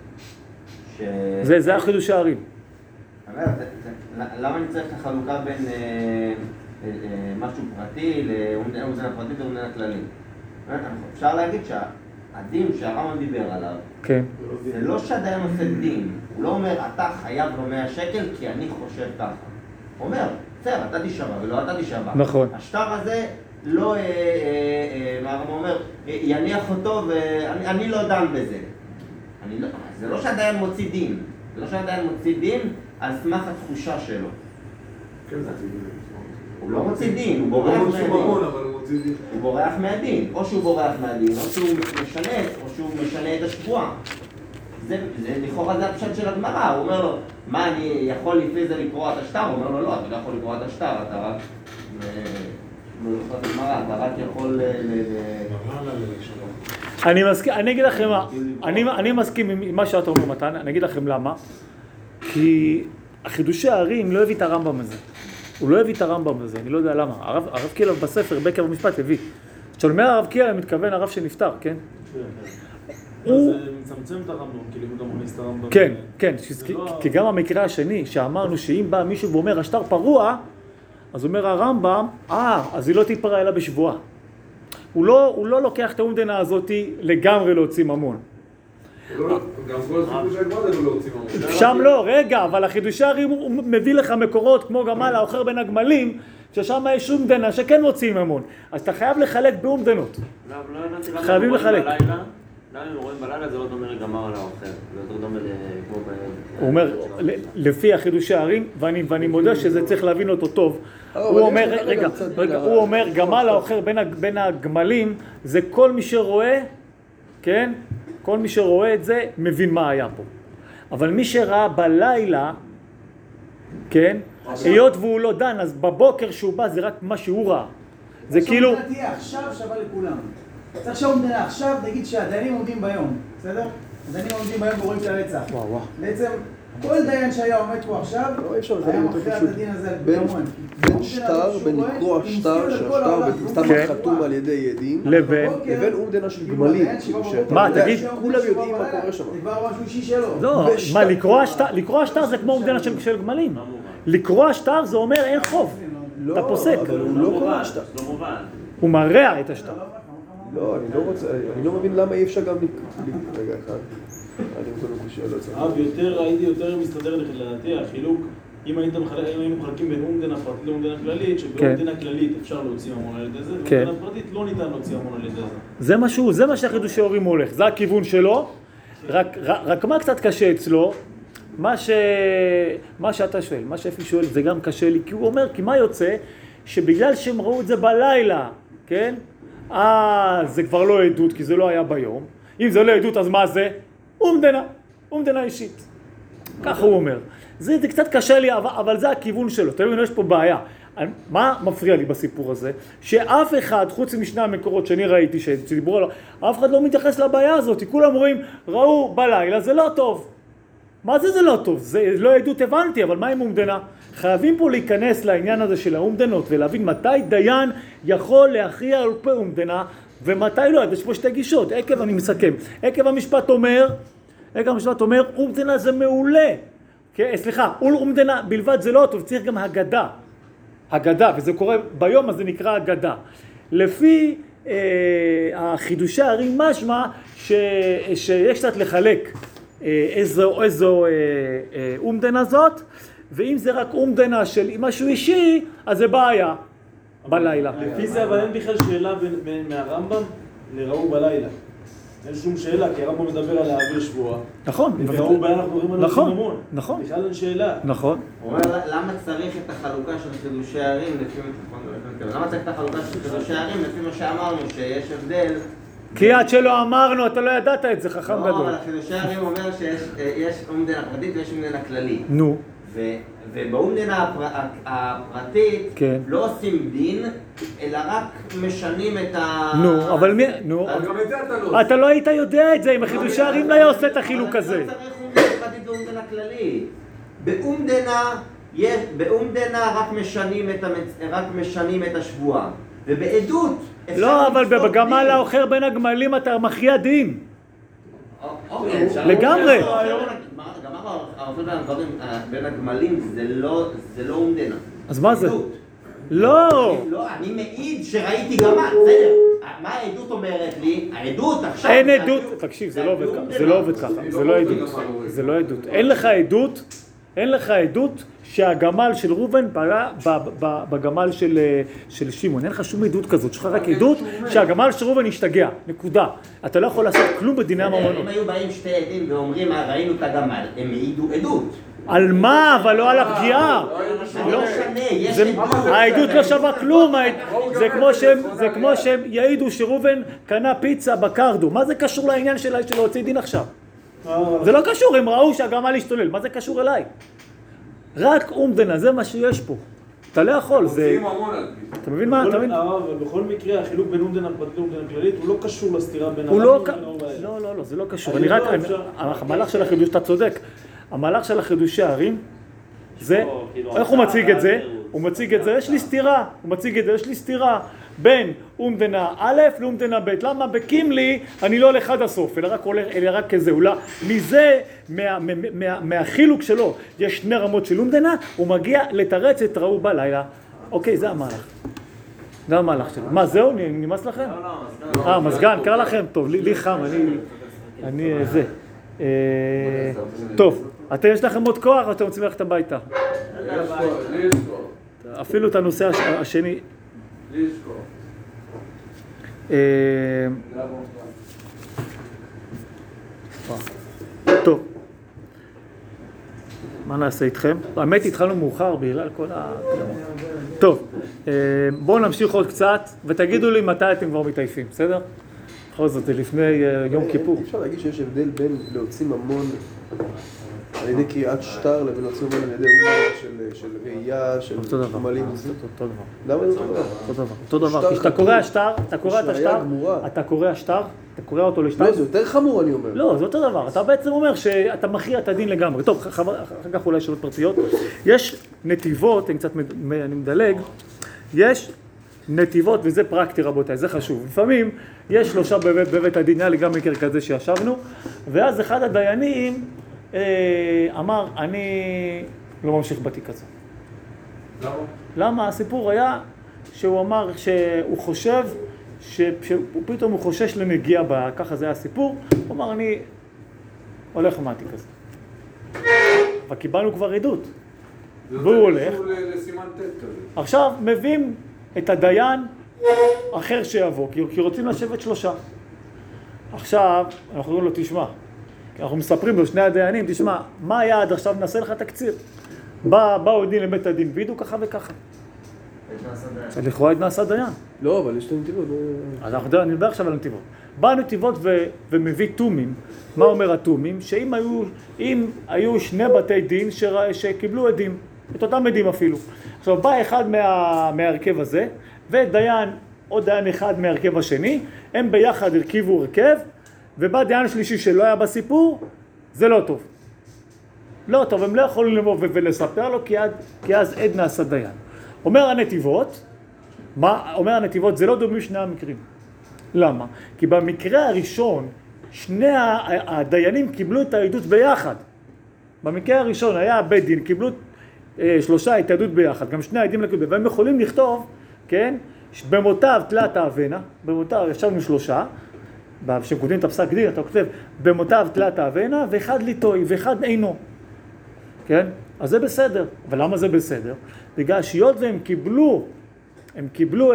זה החידוש הערים. למה אני צריך את החלוקה בין משהו פרטי לאומדנה פרטית לאומדנה כללית? אפשר להגיד שהדין שהרמב"ם דיבר עליו, כן. זה לא שהדיין עושה דין, הוא לא אומר אתה חייב לו 100 שקל כי אני חושב ככה. הוא אומר, בסדר, אתה תשבע ולא אתה תשבע. נכון. השטר הזה לא, מה הרמב"ם אומר, יניח אותו ואני לא דן בזה. זה לא שהדיין מוציא דין, זה לא שהדיין מוציא דין על סמך התחושה שלו. כן, זה דין. הוא לא מוציא דין, הוא בורח מהדין. הוא בורח מהדין, או שהוא בורח מהדין, או שהוא משנה את השבועה. זה לכאורה זה הפשט של הגמרא, הוא אומר לו, מה אני יכול לפי זה לקרוא את השטר? הוא אומר לו, לא, אתה לא יכול לקרוא את השטר, אתה רק... אתה רק יכול אני אגיד לכם מה, אני מסכים עם מה שאתה אומר מתן, אני אגיד לכם למה. כי החידושי הערים לא הביא את הרמב"ם הזה. הוא לא הביא את הרמב"ם הזה, אני לא יודע למה. הרב קילה בספר, בקר במשפט, הביא. כשאומר הרב קילה, מתכוון הרב שנפטר, כן? זה מצמצם את הרמב"ם, כאילו הוא גם מכניס את הרמב"ם. כן, כן, כי גם המקרה השני, שאמרנו שאם בא מישהו ואומר, השטר פרוע, אז אומר הרמב"ם, אז היא לא תיפרע אלא בשבועה. הוא לא לוקח את האומדנה הזאת לגמרי להוציא ממון. גם כל הסיפור שהגמרא זה לא להוציא ממון. שם לא, רגע, אבל החידושי הערים הוא מביא לך מקורות כמו גמל האוחר בין הגמלים, ששם יש אומדנה שכן מוציאים ממון. אז אתה חייב לחלק באומדנות. לא הבנתי למה חייבים לחלק. למה אם רואים בלילה זה לא דומה לגמר על האוחר, זה יותר דומה כמו הוא אומר, לפי החידושי הערים, ואני מודה שזה צריך להבין אותו טוב, הוא אומר, רגע, הוא אומר, גמל האוחר בין הגמלים, זה כל מי שרואה, כן? כל מי שרואה את זה מבין מה היה פה. אבל מי שראה בלילה, כן? היות והוא לא דן, אז בבוקר שהוא בא זה רק מה שהוא ראה. זה כאילו... עכשיו תהיה עכשיו שווה לכולם. צריך שהאומדנה עכשיו, נגיד שהדיינים עומדים ביום, בסדר? הדיינים עומדים ביום ורואים את הרצח. בעצם כל דיין שהיה עומד פה עכשיו, היה מכריע את הדין הזה ביומון. בין שטר, בין לקרוא השטר, שהשטר סתם חתום על ידי ידים, לבין אומדנה של גמלים. מה, תגיד? כולם יודעים מה קורה שם. זה כבר משהו אישי שלו. לא, מה, לקרוא השטר זה כמו אומדנה של גמלים. לקרוא השטר זה אומר אין חוב. אתה פוסק. אבל הוא לא קורא השטר. הוא מרע את השטר. לא, אני לא מבין למה אי אפשר גם רגע אחד. אני רוצה לקושי, לא צריך. הייתי יותר מסתדר לדעתי, החילוק, אם היינו מחלקים בין אומדנה פרטית לאומדנה כללית, שבאומדנה כללית אפשר להוציא ממון על ידי זה, ובאומדנה פרטית לא ניתן להוציא ממון על ידי זה. זה מה שהחידושי הערים הולך, זה הכיוון שלו, רק מה קצת קשה אצלו, מה שאתה שואל, מה שאפי שואל זה גם קשה לי, כי הוא אומר, כי מה יוצא? שבגלל שהם ראו את זה בלילה, כן? זה כבר לא עדות, כי זה לא היה ביום. אם זה לא עדות, אז מה זה? אומדנה אישית. ככה הוא אומר. זה קצת קשה לי, אבל זה הכיוון שלו. תראו, יש פה בעיה. מה מפריע לי בסיפור הזה? שאף אחד, חוץ משני המקורות שאני ראיתי, שדיברו עליו, אף אחד לא מתייחס לבעיה הזאת. כולם רואים, ראו בלילה, זה לא טוב. מה זה לא טוב? זה לא עדות הבנתי, אבל מה עם אומדנה? חייבים פה להיכנס לעניין הזה של האומדנות ולהבין מתי דיין יכול להכריע על פה אומדנה ומתי לא. יש פה שתי גישות. אני מסכם. עקב המשפט אומר, אומדנה זה מעולה. סליחה, אומדנה בלבד זה לא טוב, צריך גם הגדה, וזה קורה ביום, אז זה נקרא הגדה. לפי החידושי הערים משמע שיש קצת לחלק איזו אומדנה זאת, ואם זה רק אומדנה של משהו אישי, אז זה בעיה בלילה. לפי זה אבל אין בכלל שאלה מהרמב"ם לראו בלילה. אין שום שאלה, כי הרמב"ם מדבר על להעביר שבועה. נכון. וראו בלילה אנחנו מדברים על להוציא ממון. נכון. בכלל אין שאלה. נכון. הוא אומר, למה צריך את החלוקה של חידושי הערים למה צריך את החלוקה של חידושי הערים לפי מה שאמרנו, שיש הבדל? כי עד שלא אמרנו, אתה לא ידעת את זה, חכם גדול. לא, אבל חידושי הערים אומר שיש אומדנה פרטית ויש אומדנה כללית. נו. ובאומדנה הפרטית לא עושים דין, אלא רק משנים את ה... נו, אבל מי... נו, אתה לא היית יודע את זה, אם החידושי הערים לא היה עושה את החילוק הזה. לא צריך אומדנה פרטית באומדנה כללית. באומדנה רק משנים את השבועה, ובעדות לא, אבל בגמל האוחר בין הגמלים אתה מכריע דין. לגמרי. גמר האוכל בין הגמלים זה לא אומדנה. אז מה זה? לא. אני מעיד שראיתי גמל, בסדר. מה העדות אומרת לי? העדות עכשיו... אין עדות, תקשיב, זה לא עובד ככה, זה לא עדות. זה לא עדות. אין לך עדות שהגמל של ראובן פגע בגמל של שמעון. אין לך שום עדות כזאת, יש לך רק עדות שהגמל של ראובן השתגע, נקודה. אתה לא יכול לעשות כלום בדיני הממונות. אם היו באים שתי עדים ואומרים, ראינו את הגמל, הם העידו עדות. על מה? אבל לא על הפגיעה. העדות לא שווה כלום. זה כמו שהם יעידו שראובן קנה פיצה בקרדו. מה זה קשור לעניין של להוציא דין עכשיו? זה לא קשור, הם ראו שהגמל השתולל. מה זה קשור אליי? רק אומדנה, זה מה שיש פה. אתה לא יכול, זה... אתה מבין מה? אתה מבין? אבל בכל מקרה, החילוק בין אומדנה פרטית לאומדנה כללית, הוא לא קשור לסתירה בין... לא, זה לא קשור. המהלך של החידוש, אתה צודק. המהלך של החידושי הערים, זה, איך הוא מציג את זה? הוא מציג את זה, יש לי סתירה בין אומדנה א' לאומדנה ב'. למה בקימלי אני לא הולך עד הסוף, אלא רק כזה. מזה, מהחילוק שלו, יש שני רמות של אומדנה, הוא מגיע לתרץ את ראו בלילה. אוקיי, זה המהלך. זה המהלך שלו. מה, זהו? נמאס לכם? לא, מזגן, קרא לכם? טוב, לי חם, אני זה. טוב, יש לכם עוד כוח או אתם רוצים ללכת הביתה? אפילו את הנושא השני. טוב, מה נעשה איתכם? האמת התחלנו מאוחר בגלל כל טוב, בואו נמשיך עוד קצת ותגידו לי מתי אתם כבר מתעייפים, בסדר? בכל זאת, זה לפני יום כיפור. אפשר להגיד שיש הבדל בין להוציא ממון על ידי קריאת שטר לבין להוציא ממון על ידי אומדנה של ראייה, של גמלים. אותו דבר. למה זה אותו דבר. כשאתה קורא השטר, אתה קורא השטר, אתה קורא אותו לשטר. לא, זה יותר חמור אני אומר. לא, זה אותו דבר. אתה בעצם אומר שאתה מכריע את הדין לגמרי. טוב, אחר כך אולי שאלות פרטיות. יש נתיבות, אני מדלג, יש נתיבות, וזה פרקטי רבותיי, זה חשוב. לפעמים יש שלושה בבית הדין, היה לי גם מקר כזה שישבנו, ואז אחד הדיינים אמר, אני לא ממשיך בתיק הזה. למה? הסיפור היה שהוא אמר שהוא חושב, שפתאום הוא חושש לנגיע בה, ככה זה היה הסיפור, הוא אמר, אני הולך מהתיק הזה. וקיבלנו כבר עדות. והוא הולך. עכשיו מביאים את הדיין אחר שיבוא, כי רוצים לשבת שלושה. עכשיו, אנחנו אומרים לו, תשמע, אנחנו מספרים לו, שני הדיינים, תשמע, מה היה עד עכשיו? נעשה לך תקציר. באו עדים לבית הדין, וידעו ככה וככה. לכאורה עד נעשה דיין. לא, אבל יש את הנתיבות. אז אנחנו נדבר עכשיו על הנתיבות. בא הנתיבות ומביא תומים. מה אומר התומים? שאם היו שני בתי דין שקיבלו עדים, את אותם עדים אפילו. עכשיו בא אחד מהרכב הזה, ודיין, עוד דיין אחד מהרכב השני, הם ביחד הרכיבו הרכב, ובא דיין שלישי שלא היה בסיפור, זה לא טוב. לא טוב, הם לא יכולים לבוא ולספר לו, כי אז עד נעשה דיין. אומר הנתיבות, זה לא דומים שני המקרים. למה? כי במקרה הראשון, שני הדיינים קיבלו את העדות ביחד. במקרה הראשון היה בית דין, קיבלו שלושה את העדות ביחד, גם שני העדים לקבל, והם יכולים לכתוב, כן? במותיו תלת האבנה, במותיו ישבנו שלושה, כשכותבים את הפסק דין, אתה כותב, במותיו תלת האבנה, ואחד ליטוי, ואחד אינו. כן? אז זה בסדר. אבל למה זה בסדר? בגלל שהיות והם קיבלו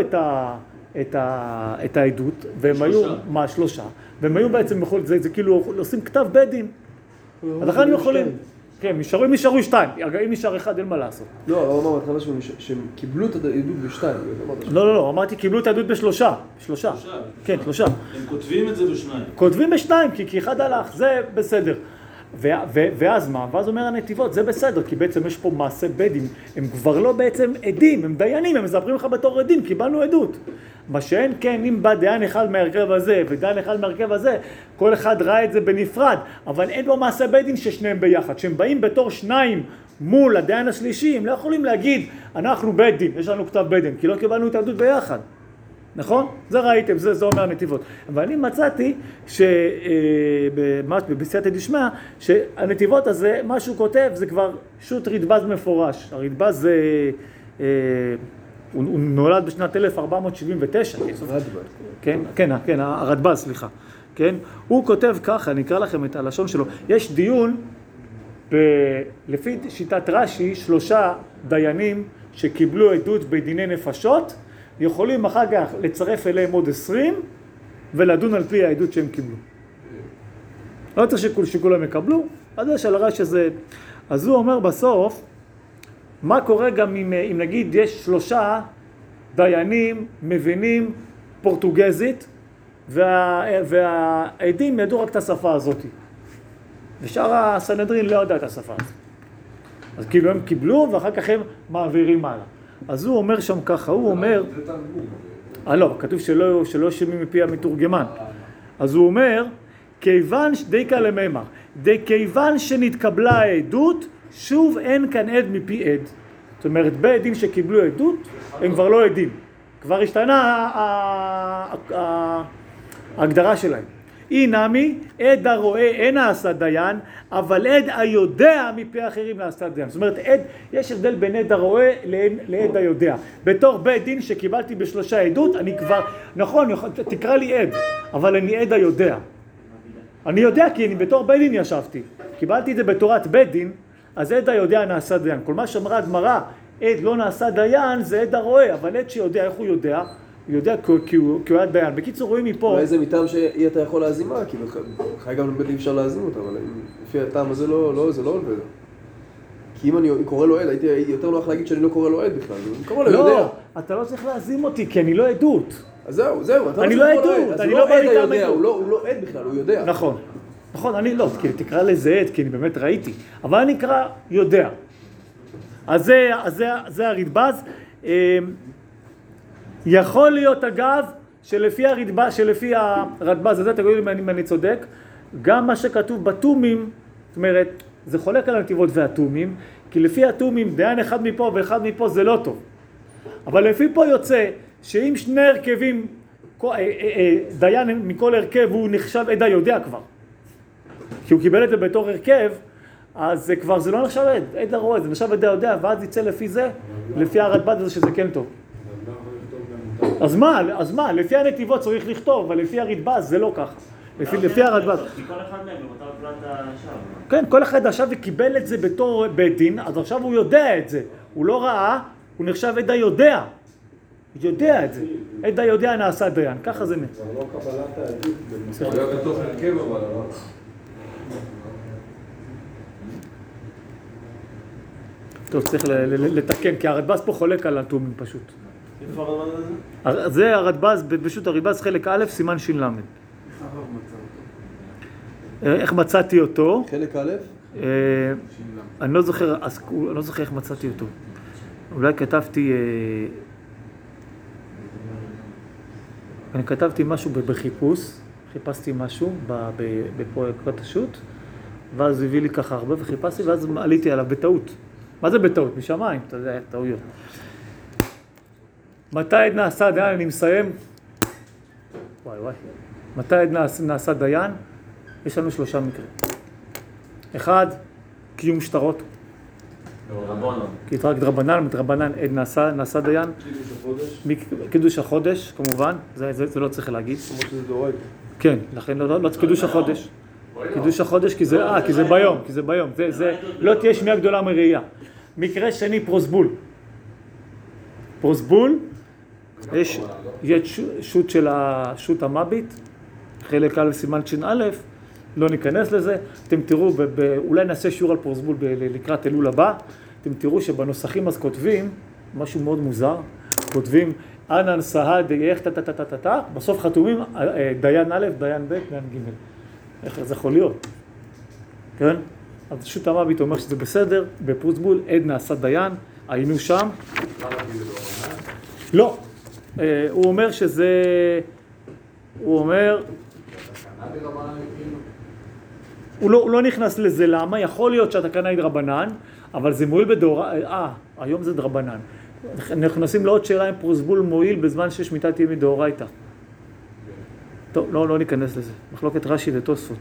את העדות, והם היו שלושה, והם היו בעצם, זה כאילו עושים כתב בית דין. אז לכן הם יכולים. כן, אם נשארו שתיים, אם נשאר אחד אין מה לעשות. לא, הוא אמר בהתחלה שהם קיבלו את העדות בשתיים. לא, אמרתי קיבלו את העדות בשלושה. כן, שלושה. הם כותבים את זה בשניים. כותבים בשניים, כי אחד הלך, זה בסדר. ואז מה? ואז אומר הנתיבות, זה בסדר, כי בעצם יש פה מעשה בדים, הם כבר לא בעצם עדים, הם דיינים, הם מספרים לך בתור עדים, קיבלנו עדות. מה שאין כן, אם בא דיין אחד מהרכב הזה ודיין אחד מהרכב הזה, כל אחד ראה את זה בנפרד, אבל אין בו מעשה בדים ששניהם ביחד. שהם באים בתור שניים מול הדיין השלישי, הם לא יכולים להגיד, אנחנו בית דין, יש לנו כתב בית דין, כי לא קיבלנו את העדות ביחד. נכון? זה ראיתם, זה אומר הנתיבות. ואני מצאתי בסייעתא דשמיא, שהנתיבות הזה, מה שהוא כותב, זה כבר שו"ת רדב"ז מפורש. הרדב"ז זה, הוא נולד בשנת 1479. כן, הרדב"ז, סליחה. כן? הוא כותב ככה, אני אקרא לכם את הלשון שלו. יש דיון, לפי שיטת רש"י, 3 דיינים שקיבלו עדות בדיני נפשות, יכולים אחר כך לצרף אליהם עוד 20 ולדון על פי העדות שהם קיבלו. לא צריך שכולם יקבלו, אז יש על הרש הזה. אז הוא אומר בסוף, מה קורה גם אם נגיד יש 3 דיינים מבינים פורטוגזית, והעדים ידעו רק את השפה הזאת. ושאר הסנהדרין לא ידע את השפה הזאת. אז כאילו הם קיבלו ואחר כך הם מעבירים הלאה. אז הוא אומר שם ככה, הוא אומר... לא, כתוב שלא שומעים מפי המתורגמן. אז הוא אומר, דייקה למימר, כיוון שנתקבלה העדות, שוב אין כאן עד מפי עד. זאת אומרת, בעדים שקיבלו עדות, הם כבר לא עדים. כבר השתנה ההגדרה שלהם. אי נמי, עד הרואה אין נעשה דיין, אבל עד היודע מפי אחרים נעשה דיין. זאת אומרת, יש הבדל בין עד הרואה לעד היודע. בתור בית דין שקיבלתי ב3 עדות, אני כבר, נכון, תקרא לי עד, אבל אני עד היודע. אני יודע כי אני בתור בית דין ישבתי. קיבלתי את זה בתורת בית דין, אז עד היודע נעשה דיין. כל מה שאמרה הגמרא, עד לא נעשה דיין, זה עד הרואה, אבל עד שיודע, איך הוא יודע? הוא יודע כי הוא היה דיין. בקיצור, רואים מפה... אולי זה מטעם שאי אתה יכול להזימה, כי בחיי גם לבית אי אפשר להזים אותה, אבל לפי הטעם הזה זה לא עובד. כי אם אני קורא לו עד, הייתי יותר נוח להגיד שאני לא קורא לו עד בכלל. אני קורא לו יודע. לא, אתה לא צריך להזים אותי, כי אני לא עדות. אז זהו. אני לא עדות, אני לא בא מטעם עדות. הוא לא עד בכלל, הוא יודע. נכון, אני לא, כי תקרא לזה עד, כי אני באמת ראיתי. אבל אני אקרא יודע. אז זה הרדב"ז. יכול להיות אגב שלפי הרדב"ז הזה, תגידו לי אם אני צודק, גם מה שכתוב בתומים, זאת אומרת, זה חולק על הנתיבות והתומים, כי לפי התומים דיין אחד מפה ואחד מפה זה לא טוב. אבל לפי פה יוצא שאם 2 הרכבים, דיין מכל הרכב הוא נחשב עד היודע כבר. כי הוא קיבל את זה בתור הרכב, אז כבר זה לא נחשב עד הרואה, זה נחשב עד היודע, ואז יצא לפי זה, לפי הרדב"ז הזה שזה כן טוב. אז מה? לפי הנתיבות צריך לכתוב, אבל לפי הרדב"ז זה לא ככה. לפי הרדב"ז. כי כל אחד מהם במותר קבלת השב. כן, כל אחד עכשיו וקיבל את זה בתור בית דין, אז עכשיו הוא יודע את זה. הוא לא ראה, הוא נחשב עד היודע. הוא יודע את זה. עד היודע נעשה דיין, ככה זה נצא. לא קבלת העדות. הוא היה בתוך הרכב אבל... טוב, צריך לתקן, כי הרדב"ז פה חולק על התומים פשוט. איפה הרדב"ז הזה? זה הרדב"ז, פשוט הרדב"ז חלק א', סימן ש"ל. איך מצאתי אותו? חלק א'? אני לא זוכר איך מצאתי אותו. אולי כתבתי משהו בחיפוש, חיפשתי משהו בפרויקט השו"ת, ואז הביא לי ככה הרבה וחיפשתי, ואז עליתי עליו בטעות. מה זה בטעות? משמיים, אתה יודע, טעויות. מתי עד נעשה דיין? אני מסיים. וואי. מתי עד נעשה דיין? יש לנו 3 מקרים. 1, קיום שטרות. כי רק דרבנן עד נעשה דיין. קידוש החודש, כמובן. זה לא צריך להגיד. כמו שזה דורייתא. כן, לכן לא קידוש החודש. קידוש החודש כי זה ביום. זה לא תהיה שמיעה גדולה מראייה. מקרה שני, פרוסבול. יש שו"ת של השו"ת המביט, חלק א' סימן ש"א, לא ניכנס לזה. אתם תראו, אולי נעשה שיעור על פרוסבול לקראת אלול הבא, אתם תראו שבנוסחים אז כותבים משהו מאוד מוזר, כותבים אנן סהד דייך טטטטטטטט, בסוף חתומים דיין א', דיין ב', דיין ג'. איך זה יכול להיות? כן? אז שו"ת המביט אומר שזה בסדר, בפרוסבול עד נעשה דיין, היינו שם. לא, הוא אומר שזה, הוא אומר, הוא לא נכנס לזה, למה? יכול להיות שהתקנה היא דרבנן, אבל זה מועיל היום זה דרבנן. אנחנו נכנסים לעוד שאלה אם פרוסבול מועיל בזמן ששמיטה תהיה מדאורייתא. טוב, לא ניכנס לזה. מחלוקת רש"י ותוספות.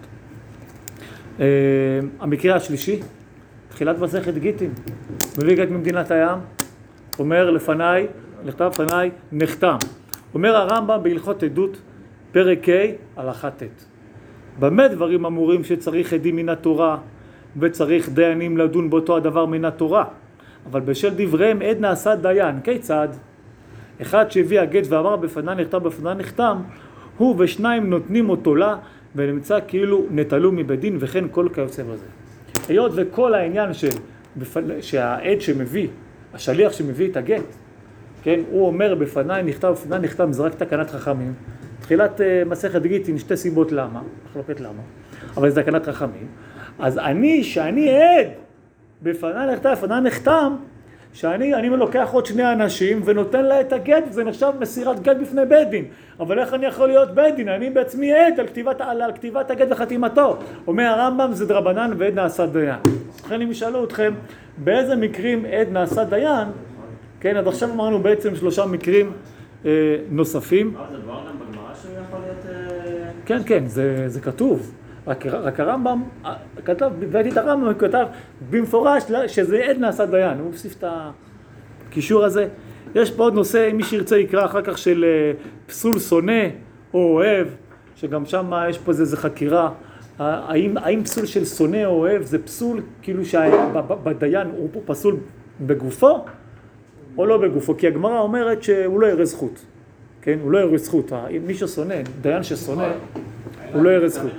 המקרה השלישי, תחילת מסכת גיטין. מביא גט ממדינת הים, אומר לפניי, נכתב לפניי, נחתם. אומר הרמב"ם בהלכות עדות, פרק ה' הלכה ט'. במה דברים אמורים שצריך עדים מן התורה וצריך דיינים לדון באותו הדבר מן התורה, אבל בשל דבריהם עד נעשה דיין. כיצד? אחד שהביא הגט ואמר בפנה נכתב בפנה נחתם, הוא ושניים נותנים אותו לה ונמצא כאילו נטלו מבית דין, וכן כל כיוצא בזה. היות וכל העניין שהעד שמביא, השליח שמביא את הגט, כן, הוא אומר בפניי נכתב בפנה נחתם, זה רק תקנת חכמים. תחילת מסכת גיטין, שתי סיבות למה, מחלוקת למה, אבל זה תקנת חכמים. אז שאני עד בפניי נכתב בפנה נחתם, שאני לוקח עוד שני אנשים ונותן לה את הגט, וזה נחשב מסירת גט בפני בית דין. אבל איך אני יכול להיות בית דין? אני בעצמי עד על כתיבת הגט וחתימתו. אומר הרמב"ם זה דרבנן ועד נעשה דיין. לכן אם ישאלו אתכם באיזה מקרים עד נעשה דיין, כן, עד עכשיו אמרנו בעצם 3 מקרים נוספים. זה דבר גם בגמרא שהוא יכול להיות... כן, זה כתוב. רק הרמב"ם כתב, והייתי את הרמב"ם, הוא כתב במפורש שזה עד נעשה דיין. הוא מוסיף את הקישור הזה. יש פה עוד נושא, אם מי שירצה יקרא אחר כך של פסול שונא או אוהב, שגם שם יש פה איזו חקירה. האם פסול של שונא או אוהב זה פסול כאילו שבדיין הוא פסול בגופו או לא בגופו? כי הגמרא אומרת שהוא לא יראה זכות. כן, הוא לא יראה זכות. מי ששונא, דיין ששונא, הוא לא יראה זכות.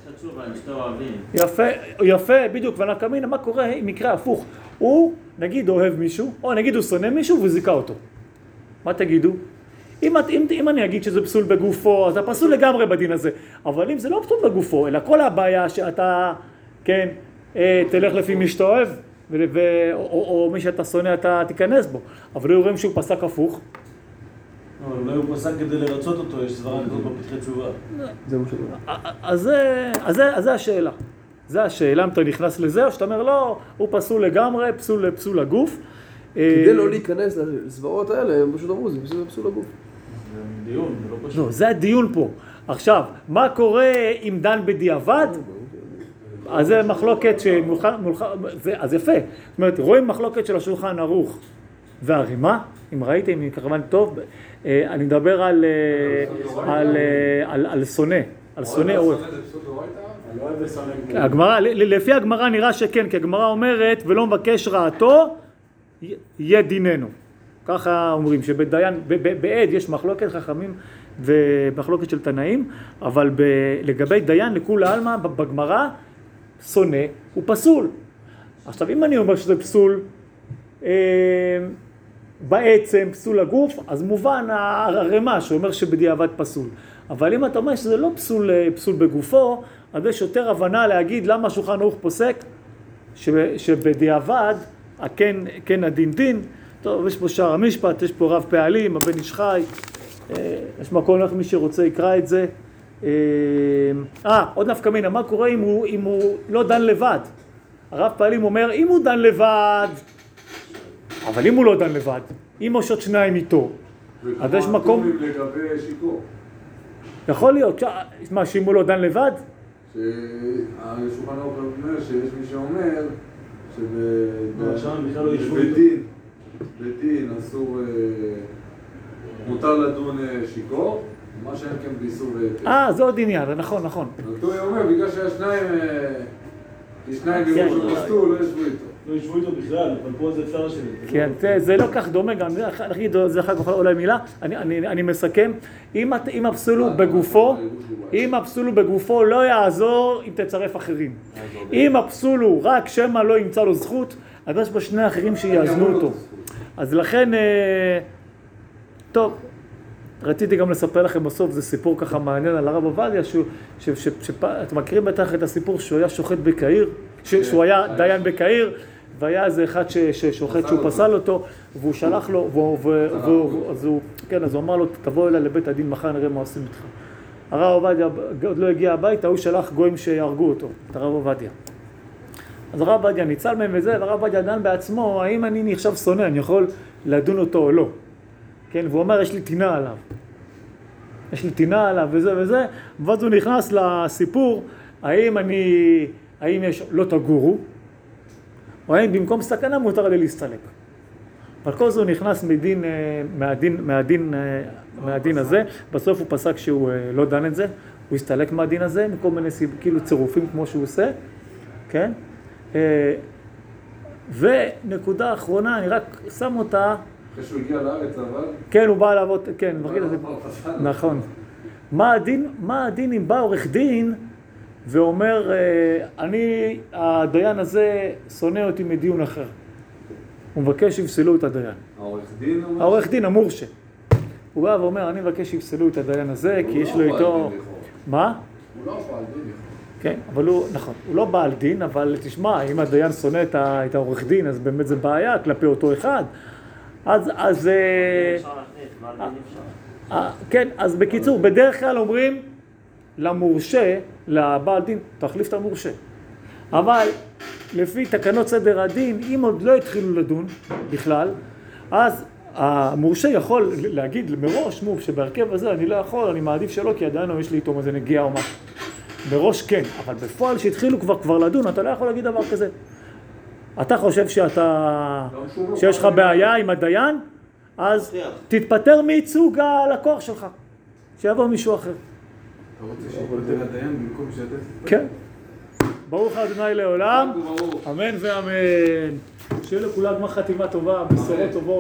יפה, בדיוק, ונקמינה, מה קורה אם מקרה הפוך? הוא, נגיד, אוהב מישהו, או נגיד הוא שונא מישהו וזיקה אותו. מה תגידו? אם אני אגיד שזה פסול בגופו, אז זה פסול לגמרי בדין הזה. אבל אם זה לא פסול בגופו, אלא כל הבעיה שאתה, כן, תלך לפי מי שאתה אוהב, או מי שאתה שונא אתה תיכנס בו. אבל הוא רואים שהוא פסק הפוך. אבל אולי הוא פסק כדי לרצות אותו, יש סברה כזאת בפתחי תשובה. זה מה שאומר. אז זה השאלה. זה השאלה, אם אתה נכנס לזה, או שאתה אומר, לא, הוא פסול לגמרי, פסול לגוף. כדי לא להיכנס לסברות האלה, הם פשוט אמרו, זה פסול לגוף. זה דיון, זה לא פשוט. לא, זה הדיון פה. עכשיו, מה קורה אם דן בדיעבד? אז זה מחלוקת אז יפה. זאת אומרת, רואים מחלוקת של השולחן ערוך והרימה, אם ראיתם, אם כמובן טוב, אני מדבר על שונא, על שונא אוהב. לפי הגמרא נראה שכן, כי הגמרא אומרת, ולא מבקש רעתו, יהיה דיננו. ככה אומרים, שבעד יש מחלוקת חכמים ומחלוקת של תנאים, אבל לגבי דיין, לכול העלמא, בגמרא, שונא הוא פסול. עכשיו, אם אני אומר שזה פסול, בעצם פסול הגוף, אז מובן הרמה שאומר שבדיעבד פסול. אבל אם אתה אומר שזה לא פסול בגופו, אז יש יותר הבנה להגיד למה השולחן ערוך פוסק שבדיעבד, כן הדין דין. טוב, יש פה שער המשפט, יש פה רב פעלים, הבן איש חי, יש מקום לך מי שרוצה יקרא את זה. עוד נפקא מינה, מה קורה אם הוא לא דן לבד? הרב פעלים אומר, אם הוא דן לבד, אבל אם הוא לא דן לבד, אם יש עוד שניים איתו, אז יש מקום... לגבי שיכור. יכול להיות, מה, שאם הוא לא דן לבד? שהשולחן ערוך אומר שיש מי שאומר שבדין אסור, מותר לדון שיכור, מה שאין כן באיסור והיתר. זה עוד עניין, נכון. אז הוא אומר, בגלל שהשניים גמרו שפסטו, לא ישבו איתו. לא ישבו איתו בכלל, אבל פה זה אפשר לשבת. כן, זה לא כך דומה גם, נגיד, זה אחר כך אולי מילה, אני מסכם, אם הפסול הוא בגופו לא יעזור אם תצרף אחרים. אם הפסול הוא רק שמא לא ימצא לו זכות, אז יש בה שני אחרים שיאזנו אותו. אז לכן, טוב, רציתי גם לספר לכם בסוף, זה סיפור ככה מעניין על הרב עובדיה, אתם מכירים בטח את הסיפור שהוא היה שוחט בקהיר, שהוא היה דיין בקהיר, והיה איזה אחד ששוחט שהוא פסל אותו, והוא שלח לו, אז הוא אמר לו, תבוא אליי לבית הדין מחר, נראה מה עושים איתך. הרב עובדיה עוד לא הגיע הביתה, הוא שלח גויים שיהרגו אותו, את הרב עובדיה. אז הרב עובדיה ניצל מהם וזה, והרב עובדיה דן בעצמו, האם אני עכשיו שונא, אני יכול לדון אותו או לא. כן, והוא אומר, יש לי טינה עליו. יש לי טינה עליו וזה, ואז הוא נכנס לסיפור, האם יש לא תגורו, או האם במקום סכנה מותר לי להסתלק. אבל כל זה הוא נכנס מהדין הזה, בסוף הוא פסק שהוא לא דן את זה, הוא הסתלק מהדין הזה, מכל מיני כאילו צירופים כמו שהוא עושה, כן? ונקודה אחרונה, אני רק שם אותה, אחרי שהוא הגיע לארץ אבל? כן, הוא בא לעבוד, כן, נכון. מה הדין אם בא עורך דין ואומר, הדיין הזה שונא אותי מדיון אחר. הוא מבקש שיפסלו את הדיין. העורך דין המורשה. הוא בא ואומר, אני מבקש שיפסלו את הדיין הזה, כי יש לו איתו... מה? הוא לא בעל דין. כן, אבל נכון, הוא לא בעל דין, אבל תשמע, אם הדיין שונא את העורך דין, אז באמת זה בעיה כלפי אותו אחד. אז כן, אז בקיצור, בדרך כלל אומרים למורשה, לבעל דין, תחליף את המורשה. אבל לפי תקנות סדר הדין, אם עוד לא התחילו לדון בכלל, אז המורשה יכול להגיד מראש, שבהרכב הזה אני לא יכול, אני מעדיף שלא, כי עדיין יש לי איתו איזה נגיעה או משהו. מראש כן, אבל בפועל שהתחילו כבר לדון, אתה לא יכול להגיד דבר כזה. אתה חושב שיש לך בעיה עם הדיין, אז תתפטר מייצוג הלקוח שלך, שיבוא מישהו אחר. אתה רוצה שיתפטר הדיין במקום שאתה תתפטר? כן. ברוך ה' לעולם, אמן ואמן. שיהיה לכולם גמר חתימה טובה, בשורות טובות.